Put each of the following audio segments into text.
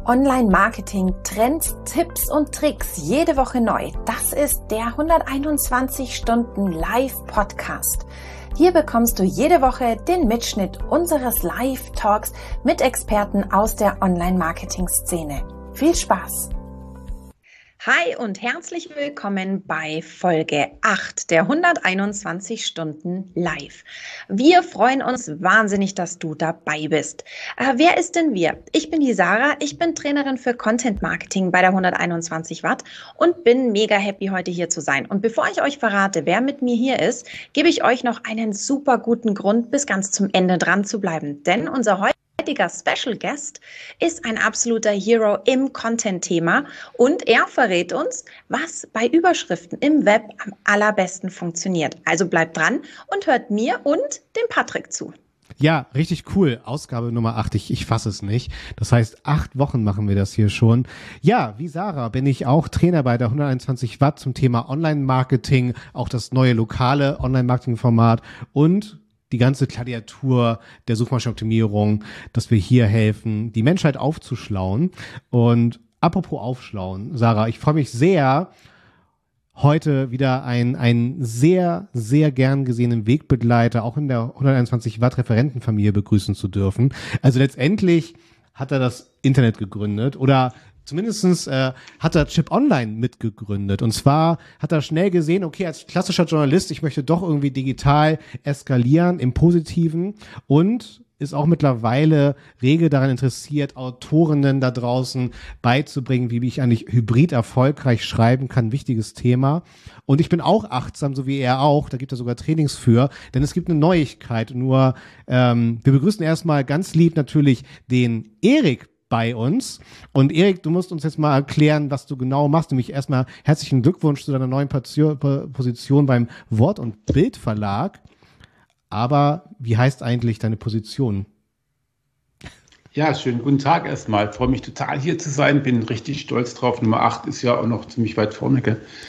Online-Marketing, Trends, Tipps und Tricks jede Woche neu. Das ist der 121 Stunden Live-Podcast. Hier bekommst du jede Woche den Mitschnitt unseres Live-Talks mit Experten aus der Online-Marketing-Szene. Viel Spaß! Hi und herzlich willkommen bei Folge 8 der 121 Stunden Live. Wir freuen uns wahnsinnig, dass du dabei bist. Wer ist denn wir? Ich bin die Sarah, ich bin Trainerin für Content Marketing bei der 121 Watt und bin mega happy, heute hier zu sein. Und bevor ich euch verrate, wer mit mir hier ist, gebe ich euch noch einen super guten Grund, bis ganz zum Ende dran zu bleiben. Denn unser heutiger Special Guest ist ein absoluter Hero im Content-Thema und er verrät uns, was bei Überschriften im Web am allerbesten funktioniert. Also bleibt dran und hört mir und dem Patrick zu. Ja, richtig cool. Ausgabe Nummer 8. Ich fasse es nicht. Das heißt, 8 Wochen machen wir das hier schon. Ja, wie Sarah bin ich auch Trainer bei der 121 Watt zum Thema Online-Marketing, auch das neue lokale Online-Marketing-Format und die ganze Gladiatur der Suchmaschinenoptimierung, dass wir hier helfen, die Menschheit aufzuschlauen. Und apropos aufschlauen, Sarah, ich freue mich sehr, heute wieder einen sehr, sehr gern gesehenen Wegbegleiter auch in der 121 Watt Referentenfamilie begrüßen zu dürfen. Also letztendlich hat er das Internet gegründet oder zumindestens hat er Chip Online mitgegründet. Und zwar hat er schnell gesehen, okay, als klassischer Journalist, ich möchte doch irgendwie digital eskalieren im Positiven und ist auch mittlerweile rege daran interessiert, Autorinnen da draußen beizubringen, wie ich eigentlich hybrid erfolgreich schreiben kann. Wichtiges Thema. Und ich bin auch achtsam, so wie er auch. Da gibt er sogar Trainings für, denn es gibt eine Neuigkeit. Nur wir begrüßen erstmal ganz lieb natürlich den Erik bei uns. Und Erik, du musst uns jetzt mal erklären, was du genau machst. Nämlich erstmal herzlichen Glückwunsch zu deiner neuen Position beim Wort- und Bildverlag. Aber wie heißt eigentlich deine Position? Ja, schönen guten Tag erstmal. Ich freue mich total hier zu sein. Bin richtig stolz drauf. Nummer 8 ist ja auch noch ziemlich weit vorne.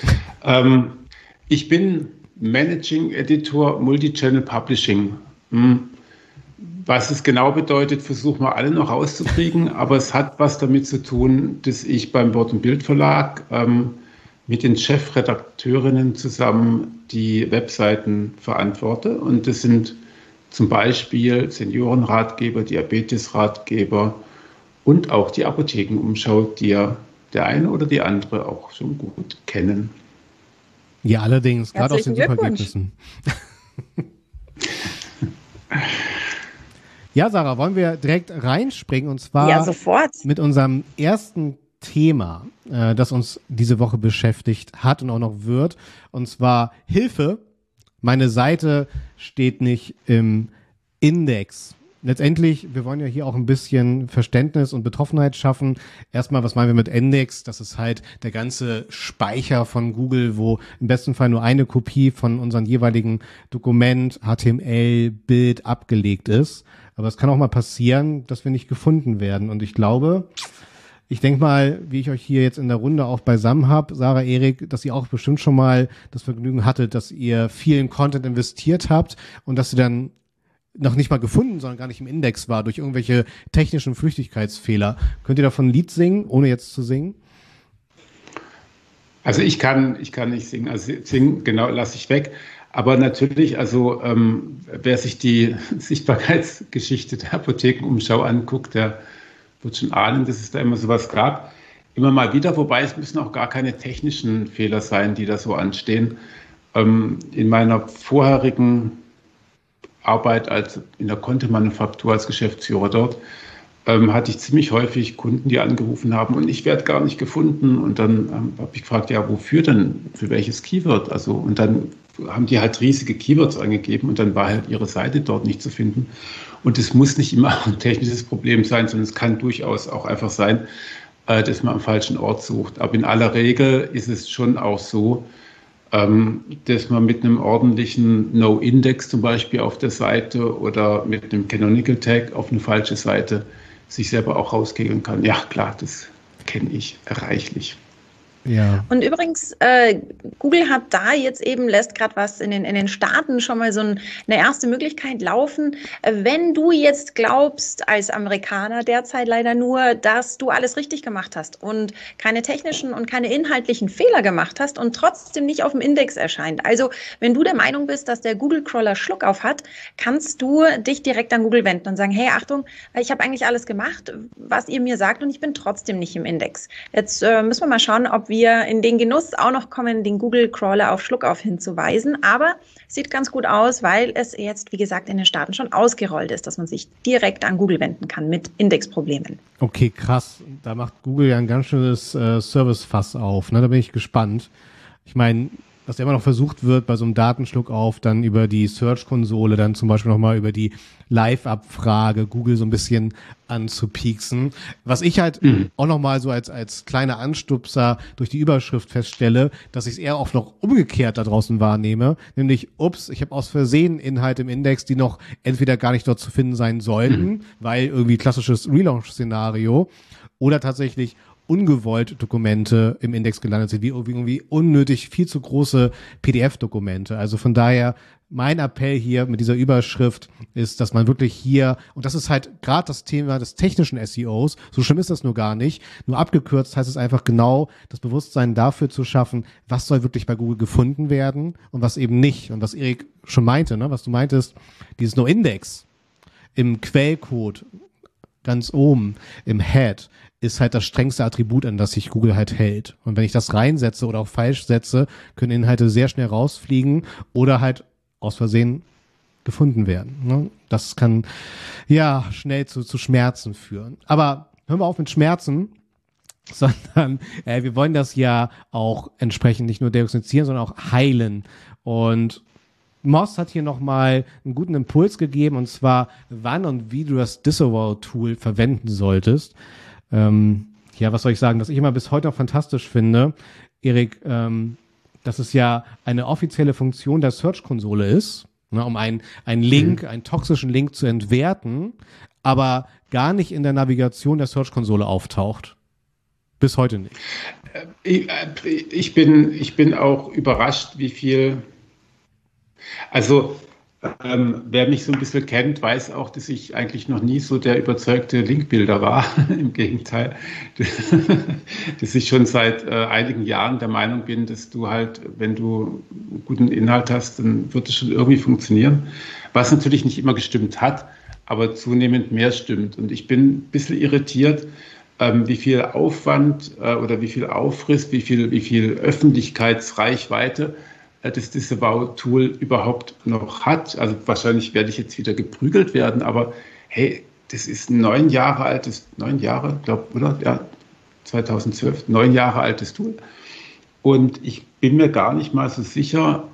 Ich bin Managing Editor Multichannel Publishing. Was es genau bedeutet, versuchen wir alle noch rauszukriegen, aber es hat was damit zu tun, dass ich beim Wort- und Bildverlag mit den Chefredakteurinnen zusammen die Webseiten verantworte. Und das sind zum Beispiel Seniorenratgeber, Diabetesratgeber und auch die Apothekenumschau, die ja der eine oder die andere auch schon gut kennen. Ja, allerdings, gerade aus den Suchergebnissen. Ja, Sarah, wollen wir direkt reinspringen und zwar sofort mit unserem ersten Thema, das uns diese Woche beschäftigt hat und auch noch wird, und zwar Hilfe, meine Seite steht nicht im Index. Letztendlich, wir wollen ja hier auch ein bisschen Verständnis und Betroffenheit schaffen. Erstmal, was meinen wir mit Index? Das ist halt der ganze Speicher von Google, wo im besten Fall nur eine Kopie von unserem jeweiligen Dokument, HTML, Bild abgelegt ist. Aber es kann auch mal passieren, dass wir nicht gefunden werden. Und ich denke mal, wie ich euch hier jetzt in der Runde auch beisammen habe, Sarah, Erik, dass ihr auch bestimmt schon mal das Vergnügen hattet, dass ihr viel in Content investiert habt und dass ihr dann noch nicht mal gefunden, sondern gar nicht im Index war durch irgendwelche technischen Flüchtigkeitsfehler. Könnt ihr davon ein Lied singen, ohne jetzt zu singen? Also ich kann nicht singen. Also singen, genau, lasse ich weg. Aber natürlich, also wer sich die Sichtbarkeitsgeschichte der Apothekenumschau anguckt, der wird schon ahnen, dass es da immer sowas gab. Immer mal wieder, wobei es müssen auch gar keine technischen Fehler sein, die da so anstehen. In meiner vorherigen Arbeit in der Content-Manufaktur als Geschäftsführer dort, hatte ich ziemlich häufig Kunden, die angerufen haben und ich werde gar nicht gefunden. Und dann habe ich gefragt, ja, wofür denn? Für welches Keyword? Also, und dann haben die halt riesige Keywords angegeben und dann war halt ihre Seite dort nicht zu finden. Und es muss nicht immer ein technisches Problem sein, sondern es kann durchaus auch einfach sein, dass man am falschen Ort sucht. Aber in aller Regel ist es schon auch so, dass man mit einem ordentlichen No-Index zum Beispiel auf der Seite oder mit einem Canonical Tag auf eine falsche Seite sich selber auch rauskegeln kann. Ja, klar, das kenne ich reichlich. Ja. Und übrigens, Google hat da jetzt eben, lässt gerade was in den Staaten schon mal so eine erste Möglichkeit laufen. Wenn du jetzt glaubst, als Amerikaner derzeit leider nur, dass du alles richtig gemacht hast und keine technischen und keine inhaltlichen Fehler gemacht hast und trotzdem nicht auf dem Index erscheint. Also wenn du der Meinung bist, dass der Google-Crawler Schluck auf hat, kannst du dich direkt an Google wenden und sagen, hey, Achtung, ich habe eigentlich alles gemacht, was ihr mir sagt und ich bin trotzdem nicht im Index. Jetzt müssen wir mal schauen, ob wir in den Genuss auch noch kommen, den Google-Crawler auf Schluckauf hinzuweisen. Aber sieht ganz gut aus, weil es jetzt, wie gesagt, in den Staaten schon ausgerollt ist, dass man sich direkt an Google wenden kann mit Indexproblemen. Okay, krass. Da macht Google ja ein ganz schönes Service-Fass auf. Ne? Da bin ich gespannt. Ich meine, dass immer noch versucht wird, bei so einem Datenschluckauf dann über die Search-Konsole, dann zum Beispiel nochmal über die Live-Abfrage Google so ein bisschen anzupieksen. Was ich halt auch nochmal so als kleiner Anstupser durch die Überschrift feststelle, dass ich es eher oft noch umgekehrt da draußen wahrnehme, nämlich, ups, ich habe aus Versehen Inhalte im Index, die noch entweder gar nicht dort zu finden sein sollten, weil irgendwie klassisches Relaunch-Szenario, oder tatsächlich ungewollt Dokumente im Index gelandet sind, wie irgendwie unnötig viel zu große PDF-Dokumente. Also von daher, mein Appell hier mit dieser Überschrift ist, dass man wirklich hier, und das ist halt gerade das Thema des technischen SEOs, so schlimm ist das nur gar nicht, nur abgekürzt heißt es einfach genau, das Bewusstsein dafür zu schaffen, was soll wirklich bei Google gefunden werden und was eben nicht. Und was Erik schon meinte, ne, was du meintest, dieses No-Index im Quellcode ganz oben im Head ist halt das strengste Attribut, an das sich Google halt hält. Und wenn ich das reinsetze oder auch falsch setze, können Inhalte sehr schnell rausfliegen oder halt aus Versehen gefunden werden. Ne? Das kann ja schnell zu Schmerzen führen. Aber hören wir auf mit Schmerzen, sondern wir wollen das ja auch entsprechend nicht nur diagnostizieren, sondern auch heilen. Und Moz hat hier nochmal einen guten Impuls gegeben, und zwar, wann und wie du das Disavow-Tool verwenden solltest. Ja, was soll ich sagen, dass ich immer bis heute noch fantastisch finde, Erik, dass es ja eine offizielle Funktion der Search-Konsole ist, ne, um einen Link, einen toxischen Link zu entwerten, aber gar nicht in der Navigation der Search-Konsole auftaucht. Bis heute nicht. Ich bin auch überrascht, wie viel. Also, wer mich so ein bisschen kennt, weiß auch, dass ich eigentlich noch nie so der überzeugte Linkbuilder war. Im Gegenteil, dass ich schon seit einigen Jahren der Meinung bin, dass du halt, wenn du einen guten Inhalt hast, dann wird es schon irgendwie funktionieren. Was natürlich nicht immer gestimmt hat, aber zunehmend mehr stimmt. Und ich bin ein bisschen irritiert, wie viel Aufwand oder wie viel Aufriss, wie viel Öffentlichkeitsreichweite das Disavow-Tool überhaupt noch hat. Also wahrscheinlich werde ich jetzt wieder geprügelt werden, aber hey, das ist ein 9 Jahre altes, 9 Jahre, glaube ich, oder? Ja, 2012, 9 Jahre altes Tool. Und ich bin mir gar nicht mal so sicher,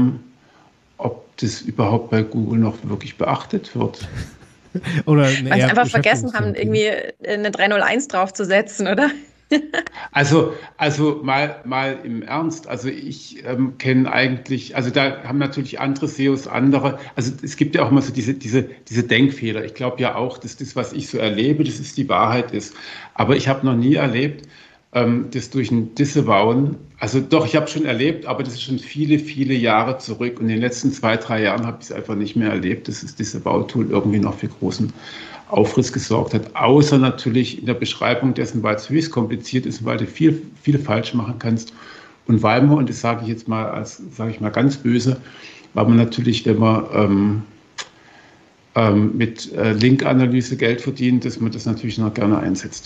ob das überhaupt bei Google noch wirklich beachtet wird. Oder weil sie einfach vergessen haben, irgendwie eine 301 draufzusetzen, oder? Also mal im Ernst, also ich kenne eigentlich, also da haben natürlich andere SEOs also es gibt ja auch immer so diese Denkfehler. Ich glaube ja auch, dass das, was ich so erlebe, dass es die Wahrheit ist. Aber ich habe noch nie erlebt, das durch ein Disavowen, also doch, ich habe schon erlebt, aber das ist schon viele, viele Jahre zurück. Und in den letzten 2, 3 Jahren habe ich es einfach nicht mehr erlebt, dass das Disavow-Tool irgendwie noch für großen Aufriss gesorgt hat, außer natürlich in der Beschreibung dessen, weil es höchst kompliziert ist, weil du viel falsch machen kannst. Und weil man, und das sage ich jetzt mal sage ich mal ganz böse, weil man natürlich, wenn man mit Linkanalyse Geld verdient, dass man das natürlich noch gerne einsetzt.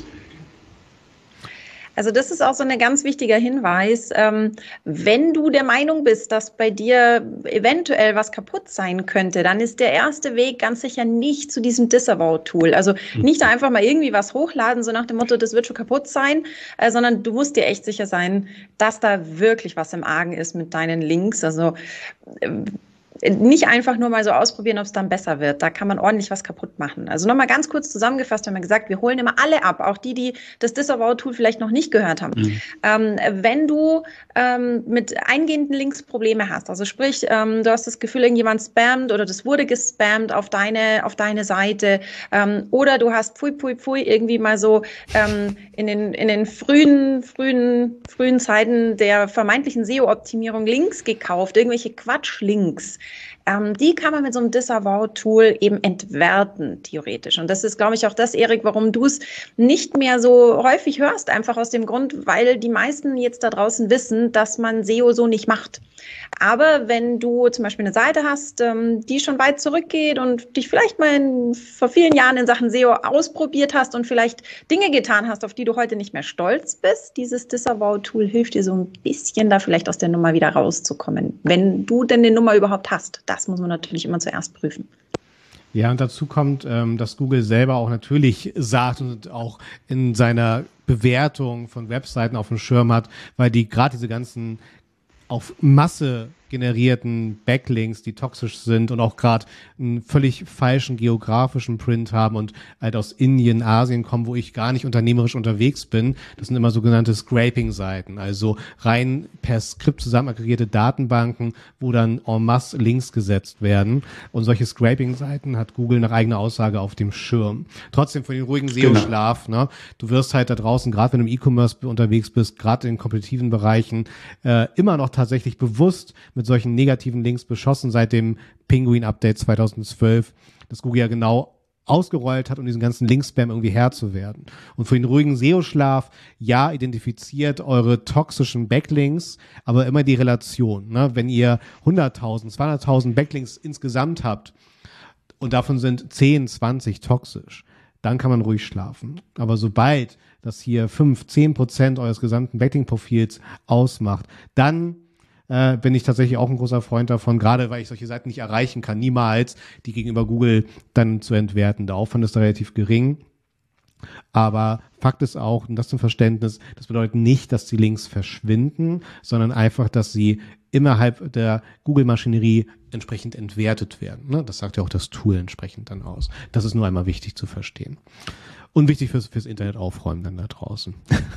Also das ist auch so ein ganz wichtiger Hinweis. Wenn du der Meinung bist, dass bei dir eventuell was kaputt sein könnte, dann ist der erste Weg ganz sicher nicht zu diesem Disavow-Tool. Also nicht einfach mal irgendwie was hochladen, so nach dem Motto, das wird schon kaputt sein, sondern du musst dir echt sicher sein, dass da wirklich was im Argen ist mit deinen Links. Also nicht einfach nur mal so ausprobieren, ob es dann besser wird. Da kann man ordentlich was kaputt machen. Also nochmal ganz kurz zusammengefasst, haben wir gesagt, wir holen immer alle ab, auch die das Disavow-Tool vielleicht noch nicht gehört haben. Wenn du mit eingehenden Links Probleme hast, also sprich, du hast das Gefühl, irgendjemand spammt oder das wurde gespammt auf deine Seite, oder du hast pfui irgendwie mal so in den frühen Zeiten der vermeintlichen SEO-Optimierung Links gekauft, irgendwelche Quatsch-Links. Die kann man mit so einem Disavow-Tool eben entwerten, theoretisch. Und das ist, glaube ich, auch das, Erik, warum du es nicht mehr so häufig hörst, einfach aus dem Grund, weil die meisten jetzt da draußen wissen, dass man SEO so nicht macht. Aber wenn du zum Beispiel eine Seite hast, die schon weit zurückgeht und dich vielleicht mal vor vielen Jahren in Sachen SEO ausprobiert hast und vielleicht Dinge getan hast, auf die du heute nicht mehr stolz bist, dieses Disavow-Tool hilft dir so ein bisschen da vielleicht aus der Nummer wieder rauszukommen, wenn du denn eine Nummer überhaupt hast. Das muss man natürlich immer zuerst prüfen. Ja, und dazu kommt, dass Google selber auch natürlich sagt und auch in seiner Bewertung von Webseiten auf dem Schirm hat, weil die gerade diese ganzen auf Masse generierten Backlinks, die toxisch sind und auch gerade einen völlig falschen geografischen Print haben und halt aus Indien, Asien kommen, wo ich gar nicht unternehmerisch unterwegs bin. Das sind immer sogenannte Scraping-Seiten, also rein per Skript zusammen aggregierte Datenbanken, wo dann en masse Links gesetzt werden. Und solche Scraping-Seiten hat Google nach eigener Aussage auf dem Schirm. Trotzdem für den ruhigen SEO-Schlaf, ne? Du wirst halt da draußen, gerade wenn du im E-Commerce unterwegs bist, gerade in kompetitiven Bereichen, immer noch tatsächlich bewusst mit solchen negativen Links beschossen seit dem Penguin-Update 2012, das Google ja genau ausgerollt hat, um diesen ganzen Link-Spam irgendwie Herr zu werden. Und für den ruhigen SEO-Schlaf, ja, identifiziert eure toxischen Backlinks, aber immer die Relation. Ne? Wenn ihr 100.000, 200.000 Backlinks insgesamt habt und davon sind 10, 20 toxisch, dann kann man ruhig schlafen. Aber sobald das hier 5-10% eures gesamten Backlink-Profils ausmacht, dann bin ich tatsächlich auch ein großer Freund davon, gerade weil ich solche Seiten nicht erreichen kann, niemals die gegenüber Google dann zu entwerten. Der Aufwand ist da relativ gering. Aber Fakt ist auch, und das zum Verständnis, das bedeutet nicht, dass die Links verschwinden, sondern einfach, dass sie innerhalb der Google-Maschinerie entsprechend entwertet werden. Ne? Das sagt ja auch das Tool entsprechend dann aus. Das ist nur einmal wichtig zu verstehen. Und wichtig fürs Internet aufräumen dann da draußen.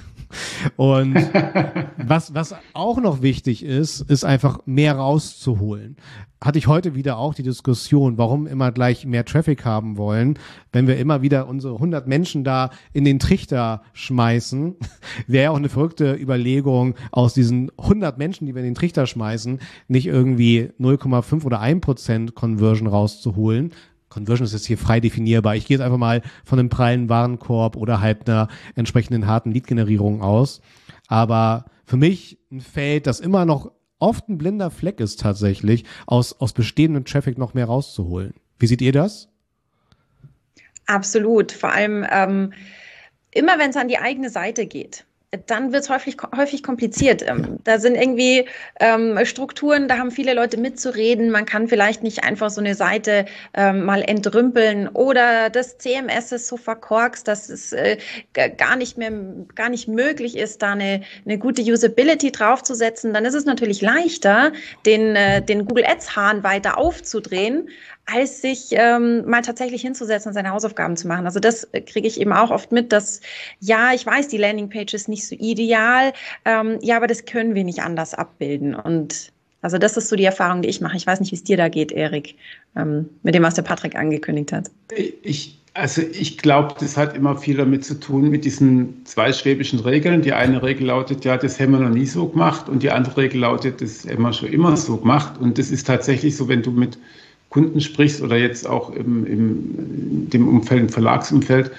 Und was auch noch wichtig ist einfach mehr rauszuholen. Hatte ich heute wieder auch die Diskussion, warum immer gleich mehr Traffic haben wollen, wenn wir immer wieder unsere 100 Menschen da in den Trichter schmeißen. Wäre ja auch eine verrückte Überlegung, aus diesen 100 Menschen, die wir in den Trichter schmeißen, nicht irgendwie 0,5 oder 1% Conversion rauszuholen. Conversion ist jetzt hier frei definierbar. Ich gehe jetzt einfach mal von einem prallen Warenkorb oder halt einer entsprechenden harten Lead-Generierung aus. Aber für mich ein Feld, das immer noch oft ein blinder Fleck ist tatsächlich, aus bestehendem Traffic noch mehr rauszuholen. Wie seht ihr das? Absolut. Vor allem immer, wenn es an die eigene Seite geht. Dann wird es häufig kompliziert. Da sind irgendwie Strukturen, da haben viele Leute mitzureden. Man kann vielleicht nicht einfach so eine Seite mal entrümpeln oder das CMS ist so verkorkst, dass es gar nicht möglich ist, da eine gute Usability draufzusetzen. Dann ist es natürlich leichter, den Google Ads Hahn weiter aufzudrehen, als sich mal tatsächlich hinzusetzen und seine Hausaufgaben zu machen. Also das kriege ich eben auch oft mit, dass, ja, ich weiß, die Landingpage ist nicht so ideal, ja, aber das können wir nicht anders abbilden. Und also das ist so die Erfahrung, die ich mache. Ich weiß nicht, wie es dir da geht, Erik, mit dem, was der Patrick angekündigt hat. Ich glaube, das hat immer viel damit zu tun, mit diesen zwei schwäbischen Regeln. Die eine Regel lautet, ja, das haben wir noch nie so gemacht, und die andere Regel lautet, das haben wir schon immer so gemacht. Und das ist tatsächlich so, wenn du mit Kunden sprichst oder jetzt auch im Umfeld, im Verlagsumfeld,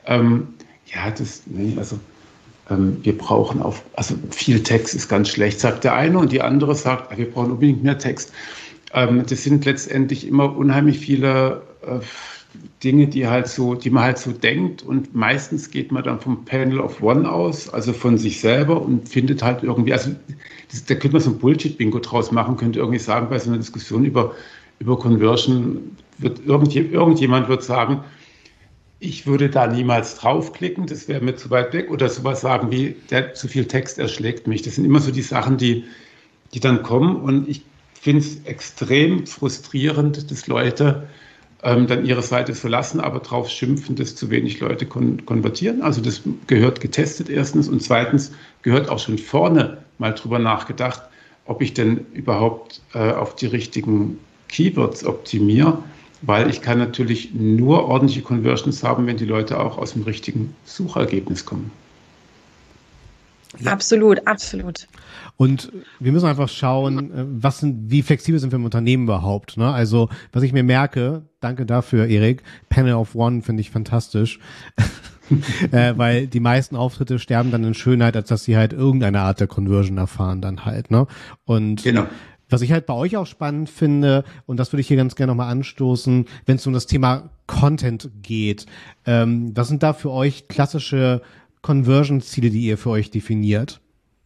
wir brauchen viel Text ist ganz schlecht, sagt der eine, und die andere sagt, wir brauchen unbedingt mehr Text. Das sind letztendlich immer unheimlich viele Dinge, die man halt so denkt, und meistens geht man dann vom Panel of One aus, also von sich selber, und findet halt irgendwie, da könnte man so ein Bullshit-Bingo draus machen, könnte irgendwie sagen, bei so einer Diskussion über Conversion wird irgendjemand wird sagen, ich würde da niemals draufklicken, das wäre mir zu weit weg, oder sowas sagen wie, zu viel Text erschlägt mich. Das sind immer so die Sachen, die dann kommen, und ich finde es extrem frustrierend, dass Leute dann ihre Seite verlassen, aber drauf schimpfen, dass zu wenig Leute konvertieren. Also das gehört getestet erstens und zweitens gehört auch schon vorne mal drüber nachgedacht, ob ich denn überhaupt auf die richtigen Keywords optimiere, weil ich kann natürlich nur ordentliche Conversions haben, wenn die Leute auch aus dem richtigen Suchergebnis kommen. Ja. Absolut, absolut. Und wir müssen einfach schauen, wie flexibel sind wir im Unternehmen überhaupt, ne? Also, was ich mir merke, danke dafür, Erik, Panel of One finde ich fantastisch, weil die meisten Auftritte sterben dann in Schönheit, als dass sie halt irgendeine Art der Conversion erfahren dann halt, ne? Und genau. Was ich halt bei euch auch spannend finde, und das würde ich hier ganz gerne nochmal anstoßen, wenn es um das Thema Content geht, was sind da für euch klassische Conversion-Ziele, die ihr für euch definiert?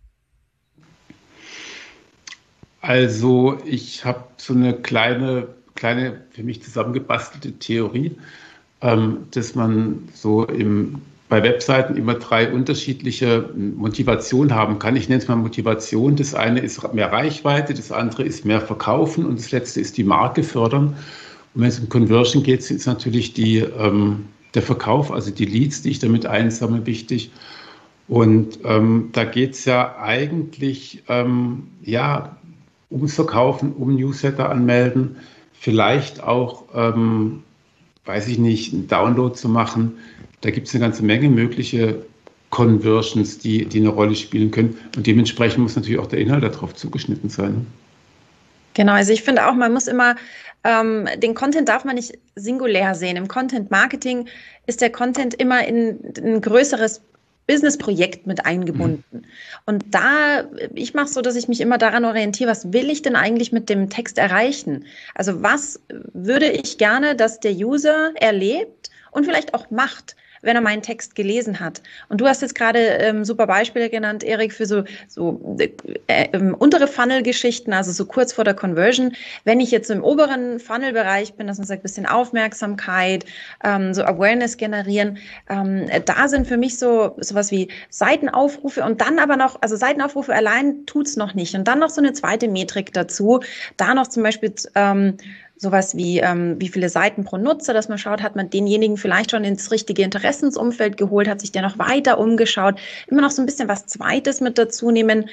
Also ich habe so eine kleine für mich zusammengebastelte Theorie, dass man so bei Webseiten immer 3 unterschiedliche Motivationen haben kann. Ich nenne es mal Motivation. Das eine ist mehr Reichweite, das andere ist mehr Verkaufen und das letzte ist die Marke fördern. Und wenn es um Conversion geht, ist natürlich der Verkauf, also die Leads, die ich damit einsammle, wichtig. Und da geht es ja eigentlich ums Verkaufen, um Newsletter anmelden, vielleicht auch, weiß ich nicht, einen Download zu machen. Da gibt es eine ganze Menge mögliche Conversions, die eine Rolle spielen können. Und dementsprechend muss natürlich auch der Inhalt darauf zugeschnitten sein. Genau, also ich finde auch, man muss immer, den Content darf man nicht singulär sehen. Im Content-Marketing ist der Content immer in ein größeres Business-Projekt mit eingebunden. Und ich mache es so, dass ich mich immer daran orientiere, was will ich denn eigentlich mit dem Text erreichen? Also was würde ich gerne, dass der User erlebt und vielleicht auch macht, wenn er meinen Text gelesen hat. Und du hast jetzt gerade super Beispiele genannt, Erik, für so untere Funnel-Geschichten, also so kurz vor der Conversion. Wenn ich jetzt im oberen Funnel-Bereich bin, dass man sagt, ein bisschen Aufmerksamkeit, so Awareness generieren, da sind für mich sowas wie Seitenaufrufe und dann aber noch, also Seitenaufrufe allein tut's noch nicht. Und dann noch so eine zweite Metrik dazu, da noch zum Beispiel sowas wie viele Seiten pro Nutzer, dass man schaut, hat man denjenigen vielleicht schon ins richtige Interessensumfeld geholt, hat sich der noch weiter umgeschaut, immer noch so ein bisschen was Zweites mit dazu nehmen.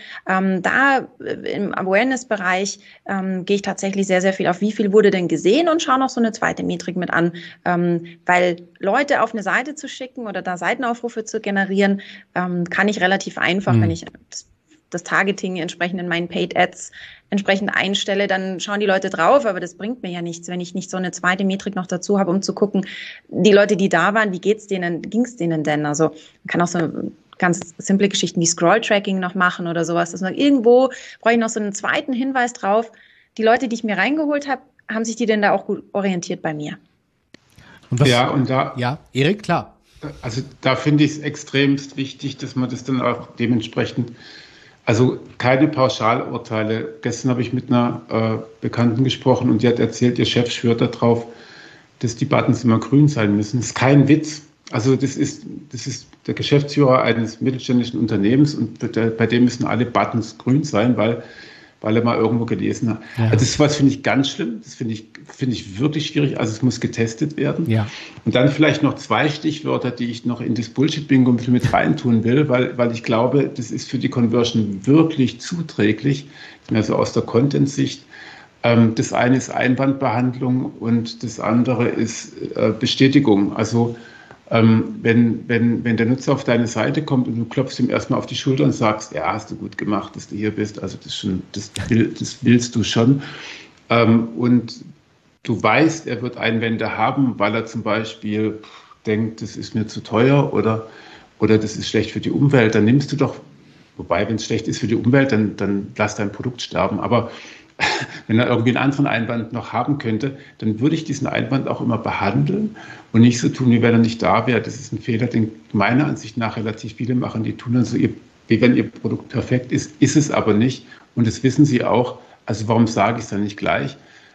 Da im Awareness-Bereich gehe ich tatsächlich sehr, sehr viel auf, wie viel wurde denn gesehen und schaue noch so eine zweite Metrik mit an, weil Leute auf eine Seite zu schicken oder da Seitenaufrufe zu generieren, kann ich relativ einfach, wenn ich das Targeting entsprechend in meinen Paid Ads entsprechend einstelle, dann schauen die Leute drauf, aber das bringt mir ja nichts, wenn ich nicht so eine zweite Metrik noch dazu habe, um zu gucken, die Leute, die da waren, wie ging's denen denn? Also man kann auch so ganz simple Geschichten wie Scroll-Tracking noch machen oder sowas, dass man irgendwo brauche ich noch so einen zweiten Hinweis drauf, die Leute, die ich mir reingeholt habe, haben sich die denn da auch gut orientiert bei mir? Und Erik, klar. Also da finde ich es extremst wichtig, dass man das dann auch dementsprechend, also keine Pauschalurteile. Gestern habe ich mit einer Bekannten gesprochen und die hat erzählt, ihr Chef schwört darauf, dass die Buttons immer grün sein müssen. Das ist kein Witz. Also das ist der Geschäftsführer eines mittelständischen Unternehmens und bei dem müssen alle Buttons grün sein, weil er mal irgendwo gelesen hat. Ja. Also das ist was, finde ich ganz schlimm. Das finde ich wirklich schwierig. Also es muss getestet werden. Ja. Und dann vielleicht noch 2 Stichwörter, die ich noch in das Bullshit-Bingo mit reintun will, weil ich glaube, das ist für die Conversion wirklich zuträglich, also aus der Content-Sicht. Das eine ist Einwandbehandlung und das andere ist Bestätigung. Also wenn der Nutzer auf deine Seite kommt und du klopfst ihm erstmal auf die Schulter und sagst, ja, hast du gut gemacht, dass du hier bist, also das willst du schon. Und du weißt, er wird Einwände haben, weil er zum Beispiel denkt, das ist mir zu teuer oder das ist schlecht für die Umwelt, dann nimmst du doch, wobei, wenn es schlecht ist für die Umwelt, dann lass dein Produkt sterben. Aber wenn er irgendwie einen anderen Einwand noch haben könnte, dann würde ich diesen Einwand auch immer behandeln und nicht so tun, wie wenn er nicht da wäre. Das ist ein Fehler, den meiner Ansicht nach relativ viele machen. Die tun dann so, wie wenn ihr Produkt perfekt ist, ist es aber nicht. Und das wissen sie auch. Also warum sage ich es dann nicht gleich?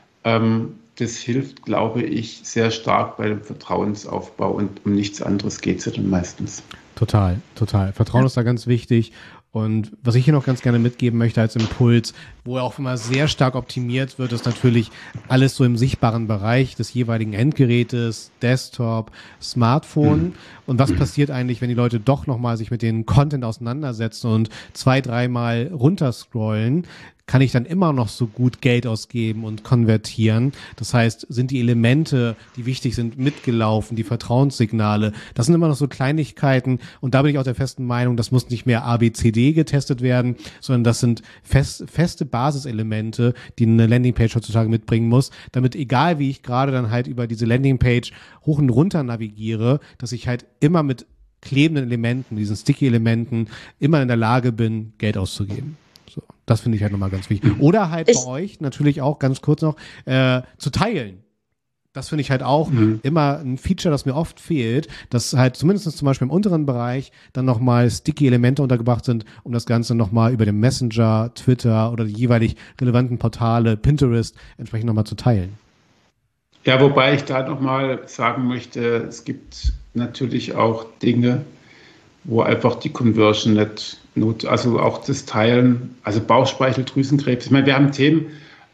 Das hilft, glaube ich, sehr stark bei dem Vertrauensaufbau und um nichts anderes geht es ja dann meistens. Total. Vertrauen ist da ganz wichtig. Und was ich hier noch ganz gerne mitgeben möchte als Impuls, wo auch immer sehr stark optimiert wird, ist natürlich alles so im sichtbaren Bereich des jeweiligen Endgerätes, Desktop, Smartphone. Und was passiert eigentlich, wenn die Leute doch nochmal sich mit den Content auseinandersetzen und 2-3 Mal runterscrollen? Kann ich dann immer noch so gut Geld ausgeben und konvertieren? Das heißt, sind die Elemente, die wichtig sind, mitgelaufen, die Vertrauenssignale? Das sind immer noch so Kleinigkeiten und da bin ich auch der festen Meinung, das muss nicht mehr ABCD getestet werden, sondern das sind feste Basiselemente, die eine Landingpage heutzutage mitbringen muss, damit egal wie ich gerade dann halt über diese Landingpage hoch und runter navigiere, dass ich halt immer mit klebenden Elementen, diesen Sticky-Elementen immer in der Lage bin, Geld auszugeben. So, das finde ich halt nochmal ganz wichtig. Oder halt bei euch natürlich auch ganz kurz noch zu teilen. Das finde ich halt auch immer ein Feature, das mir oft fehlt, dass halt zumindest zum Beispiel im unteren Bereich dann nochmal Sticky-Elemente untergebracht sind, um das Ganze nochmal über den Messenger, Twitter oder die jeweilig relevanten Portale, Pinterest entsprechend nochmal zu teilen. Ja, wobei ich da nochmal sagen möchte, es gibt natürlich auch Dinge, wo einfach die Conversion nicht also auch das Teilen, also Bauchspeicheldrüsenkrebs. Ich meine, wir haben Themen,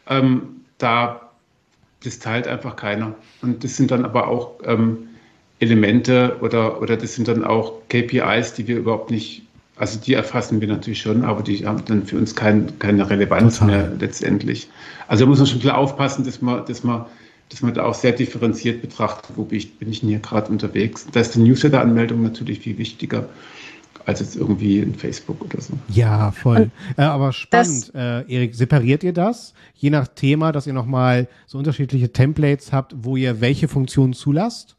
das teilt einfach keiner. Und das sind dann aber auch Elemente oder das sind dann auch KPIs, die wir überhaupt nicht, also die erfassen wir natürlich schon, aber die haben dann für uns keine Relevanz mehr letztendlich. Also da muss man schon klar aufpassen, dass man da auch sehr differenziert betrachtet, bin ich denn hier gerade unterwegs. Da ist die Newsletter-Anmeldung natürlich viel wichtiger als jetzt irgendwie in Facebook oder so. Ja, voll. Aber spannend, Erik, separiert ihr das? Je nach Thema, dass ihr nochmal so unterschiedliche Templates habt, wo ihr welche Funktionen zulasst?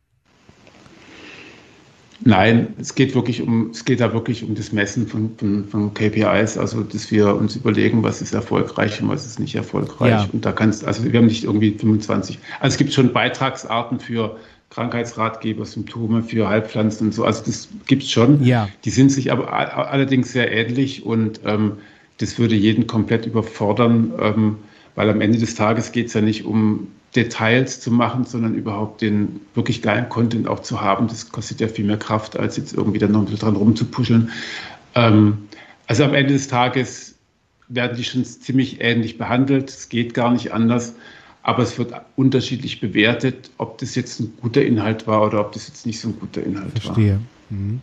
Nein, es geht da wirklich um das Messen von KPIs, also dass wir uns überlegen, was ist erfolgreich und was ist nicht erfolgreich. Ja. Und da also wir haben nicht irgendwie 25. Also es gibt schon Beitragsarten für Krankheitsratgeber, Symptome für Heilpflanzen und so. Also das gibt's schon. Ja. Die sind sich aber allerdings sehr ähnlich und das würde jeden komplett überfordern, weil am Ende des Tages geht es ja nicht um Details zu machen, sondern überhaupt den wirklich geilen Content auch zu haben. Das kostet ja viel mehr Kraft, als jetzt irgendwie dann noch ein bisschen dran rumzupuscheln. Also am Ende des Tages werden die schon ziemlich ähnlich behandelt. Es geht gar nicht anders. Aber es wird unterschiedlich bewertet, ob das jetzt ein guter Inhalt war oder ob das jetzt nicht so ein guter Inhalt war. Verstehe. Mhm.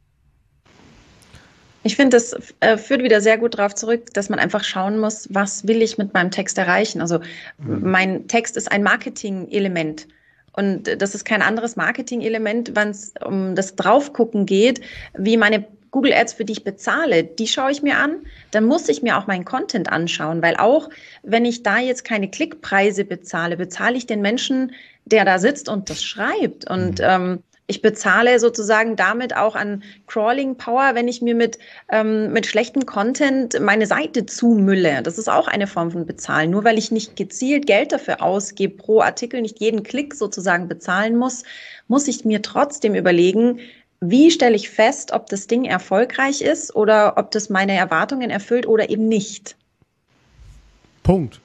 Ich finde, das führt wieder sehr gut darauf zurück, dass man einfach schauen muss, was will ich mit meinem Text erreichen. Also mein Text ist ein Marketing-Element. Und das ist kein anderes Marketing-Element, wenn es um das Draufgucken geht, wie meine Google Ads, für die ich bezahle, die schaue ich mir an, dann muss ich mir auch meinen Content anschauen, weil auch wenn ich da jetzt keine Klickpreise bezahle, bezahle ich den Menschen, der da sitzt und das schreibt. Und ich bezahle sozusagen damit auch an Crawling Power, wenn ich mir mit schlechtem Content meine Seite zumülle. Das ist auch eine Form von Bezahlen. Nur weil ich nicht gezielt Geld dafür ausgebe, pro Artikel nicht jeden Klick sozusagen bezahlen muss, muss ich mir trotzdem überlegen, wie stelle ich fest, ob das Ding erfolgreich ist oder ob das meine Erwartungen erfüllt oder eben nicht. Punkt.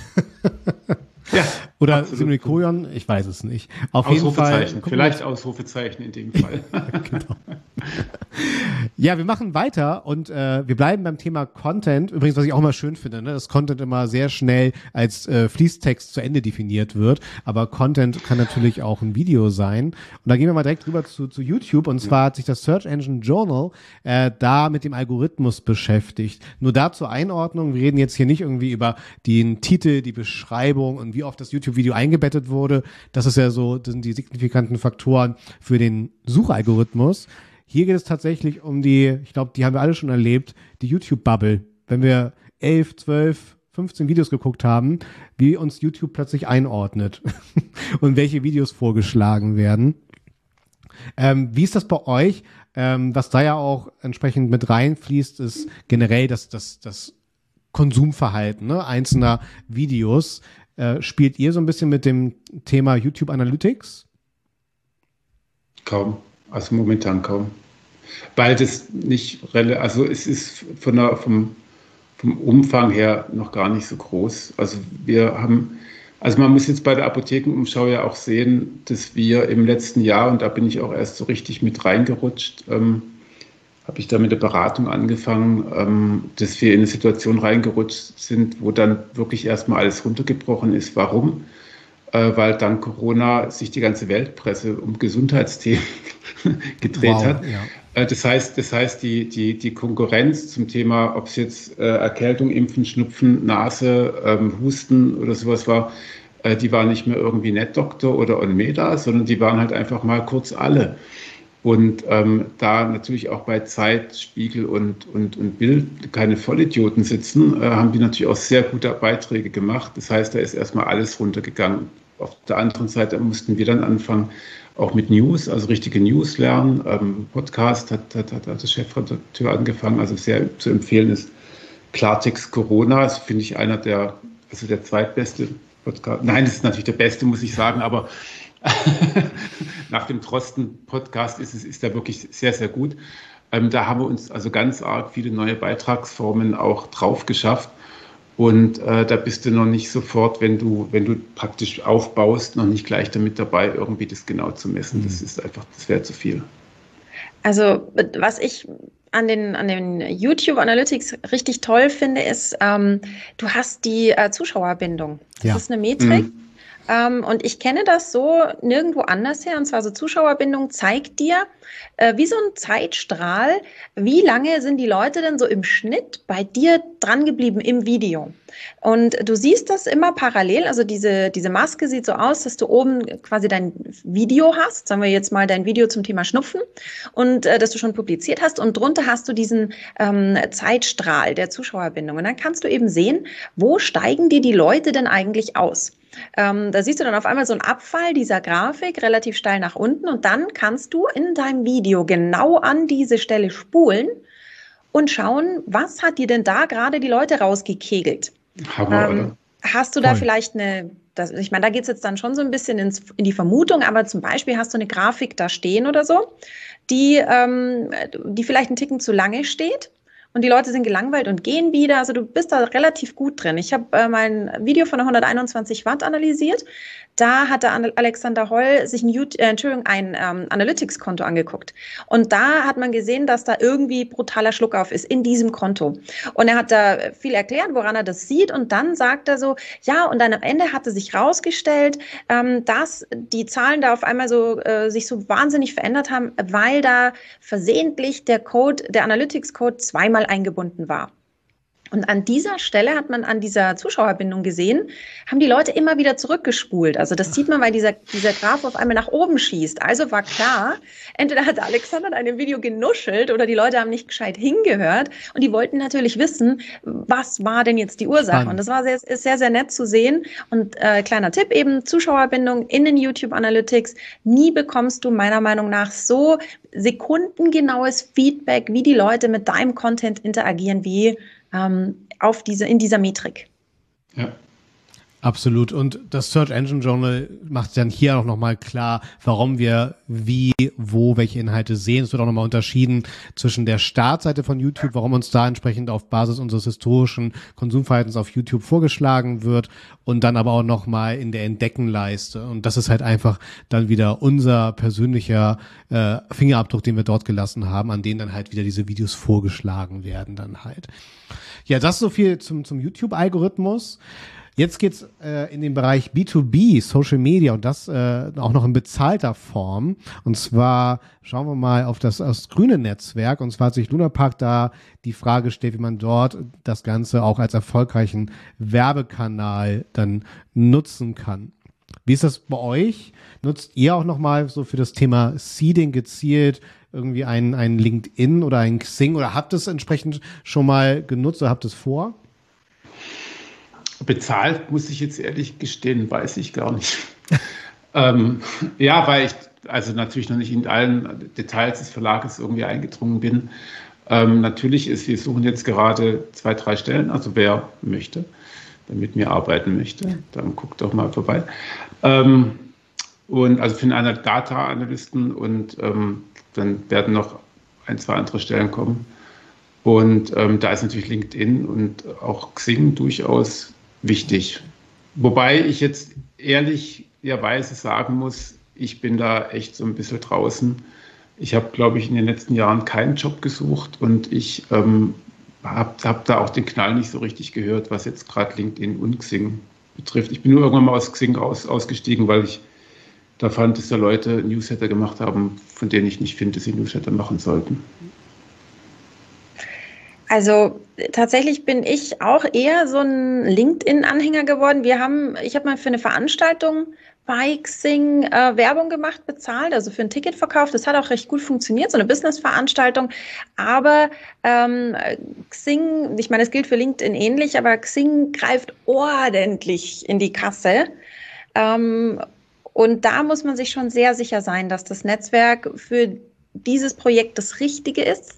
Ja, oder Semikolion, ich weiß es nicht. Auf jeden Fall. Vielleicht Ausrufezeichen in dem Fall. Genau. Ja, wir machen weiter und wir bleiben beim Thema Content. Übrigens, was ich auch immer schön finde, ne, dass Content immer sehr schnell als Fließtext zu Ende definiert wird. Aber Content kann natürlich auch ein Video sein. Und da gehen wir mal direkt rüber zu YouTube. Und zwar hat sich das Search Engine Journal da mit dem Algorithmus beschäftigt. Nur da zur Einordnung, wir reden jetzt hier nicht irgendwie über den Titel, die Beschreibung und wie oft das YouTube-Video eingebettet wurde. Das ist ja so, das sind die signifikanten Faktoren für den Suchalgorithmus. Hier geht es tatsächlich um ich glaube, die haben wir alle schon erlebt, die YouTube-Bubble. Wenn wir 11, 12, 15 Videos geguckt haben, wie uns YouTube plötzlich einordnet und welche Videos vorgeschlagen werden. Wie ist das bei euch? Was da ja auch entsprechend mit reinfließt, ist generell das Konsumverhalten, ne, einzelner Videos. Spielt ihr so ein bisschen mit dem Thema YouTube Analytics? Kaum. Also momentan kaum. Weil das nicht, also es ist vom Umfang her noch gar nicht so groß. Also man muss jetzt bei der Apothekenumschau ja auch sehen, dass wir im letzten Jahr, und da bin ich auch erst so richtig mit reingerutscht, habe ich da mit der Beratung angefangen, dass wir in eine Situation reingerutscht sind, wo dann wirklich erstmal alles runtergebrochen ist. Warum? Weil dank Corona sich die ganze Weltpresse um Gesundheitsthemen gedreht hat. Ja. Das heißt, die Konkurrenz zum Thema, ob es jetzt Erkältung, Impfen, Schnupfen, Nase, Husten oder sowas war, die war nicht mehr irgendwie NetDoktor oder OnMeda, sondern die waren halt einfach mal kurz alle. Und da natürlich auch bei Zeit, Spiegel und Bild keine Vollidioten sitzen, haben die natürlich auch sehr gute Beiträge gemacht. Das heißt, da ist erstmal alles runtergegangen. Auf der anderen Seite mussten wir dann anfangen, auch mit News, also richtige News lernen. Podcast hat der Chefredakteur angefangen, also sehr zu empfehlen ist Klartext Corona. Das finde ich einer der zweitbeste Podcast. Nein, das ist natürlich der beste, muss ich sagen, aber nach dem Drosten-Podcast ist der wirklich sehr, sehr gut. Da haben wir uns also ganz arg viele neue Beitragsformen auch drauf geschafft. Und da bist du noch nicht sofort, wenn du praktisch aufbaust, noch nicht gleich damit dabei, irgendwie das genau zu messen. Das wäre zu viel. Also was ich an den YouTube Analytics richtig toll finde, ist, du hast die Zuschauerbindung. Das ist eine Metrik. Und ich kenne das so nirgendwo anders her. Und zwar so Zuschauerbindung zeigt dir, wie so ein Zeitstrahl, wie lange sind die Leute denn so im Schnitt bei dir dran geblieben im Video. Und du siehst das immer parallel. Also diese Maske sieht so aus, dass du oben quasi dein Video hast. Sagen wir jetzt mal dein Video zum Thema Schnupfen und das du schon publiziert hast. Und drunter hast du diesen Zeitstrahl der Zuschauerbindung. Und dann kannst du eben sehen, wo steigen dir die Leute denn eigentlich aus. Da siehst du dann auf einmal so einen Abfall dieser Grafik relativ steil nach unten und dann kannst du in deinem Video genau an diese Stelle spulen und schauen, was hat dir denn da gerade die Leute rausgekegelt. Hast du da vielleicht ich meine, da geht es jetzt dann schon so ein bisschen in die Vermutung, aber zum Beispiel hast du eine Grafik da stehen oder so, die vielleicht einen Ticken zu lange steht. Und die Leute sind gelangweilt und gehen wieder. Also du bist da relativ gut drin. Ich habe mein Video von der 121 Watt analysiert. Da hat der Alexander Holl sich ein Analytics-Konto angeguckt. Und da hat man gesehen, dass da irgendwie brutaler Schluckauf ist in diesem Konto. Und er hat da viel erklärt, woran er das sieht. Und dann sagt er so, ja, und dann am Ende hatte sich rausgestellt, dass die Zahlen da auf einmal sich so wahnsinnig verändert haben, weil da versehentlich der Analytics-Code zweimal eingebunden war. Und an dieser Stelle hat man an dieser Zuschauerbindung gesehen, haben die Leute immer wieder zurückgespult. Also das sieht man, weil dieser Graph auf einmal nach oben schießt. Also war klar, entweder hat Alexander in einem Video genuschelt oder die Leute haben nicht gescheit hingehört. Und die wollten natürlich wissen, was war denn jetzt die Ursache? Spannend. Und das war sehr, sehr nett zu sehen. Und kleiner Tipp eben, Zuschauerbindung in den YouTube Analytics. Nie bekommst du meiner Meinung nach so sekundengenaues Feedback, wie die Leute mit deinem Content interagieren, wie in dieser Metrik. Ja. Absolut. Und das Search Engine Journal macht dann hier auch nochmal klar, warum wir welche Inhalte sehen. Es wird auch nochmal unterschieden zwischen der Startseite von YouTube, warum uns da entsprechend auf Basis unseres historischen Konsumverhaltens auf YouTube vorgeschlagen wird und dann aber auch nochmal in der Entdeckenleiste. Und das ist halt einfach dann wieder unser persönlicher Fingerabdruck, den wir dort gelassen haben, an denen dann halt wieder diese Videos vorgeschlagen werden dann halt. Ja, das ist so viel zum YouTube-Algorithmus. Jetzt geht's in den Bereich B2B, Social Media und das auch noch in bezahlter Form. Und zwar schauen wir mal auf das grüne Netzwerk. Und zwar hat sich Lunapark da die Frage gestellt, wie man dort das Ganze auch als erfolgreichen Werbekanal dann nutzen kann. Wie ist das bei euch? Nutzt ihr auch nochmal so für das Thema Seeding gezielt irgendwie ein LinkedIn oder ein Xing oder habt es entsprechend schon mal genutzt oder habt es vor? Bezahlt, muss ich jetzt ehrlich gestehen, weiß ich gar nicht. Weil ich also natürlich noch nicht in allen Details des Verlages irgendwie eingedrungen bin. Natürlich wir suchen jetzt gerade 2, 3 Stellen, also wer möchte, der mit mir arbeiten möchte, dann guckt doch mal vorbei. Und also für einen Data-Analysten und dann werden noch 1, 2 andere Stellen kommen. Und da ist natürlich LinkedIn und auch Xing durchaus wichtig. Wobei ich jetzt ehrlicherweise sagen muss, ich bin da echt so ein bisschen draußen, Ich habe, glaube ich, in den letzten Jahren keinen Job gesucht und ich habe da auch den Knall nicht so richtig gehört, was jetzt gerade LinkedIn und Xing betrifft. Ich bin nur irgendwann mal aus Xing ausgestiegen, weil ich da fand, dass da Leute Newsletter gemacht haben, von denen ich nicht finde, dass sie Newsletter machen sollten. Also tatsächlich bin ich auch eher so ein LinkedIn-Anhänger geworden. Ich habe mal für eine Veranstaltung bei Xing Werbung gemacht, bezahlt, also für ein Ticketverkauf. Das hat auch recht gut funktioniert, so eine Business-Veranstaltung. Aber Xing, ich meine, es gilt für LinkedIn ähnlich, aber Xing greift ordentlich in die Kasse. Und da muss man sich schon sehr sicher sein, dass das Netzwerk für dieses Projekt das Richtige ist.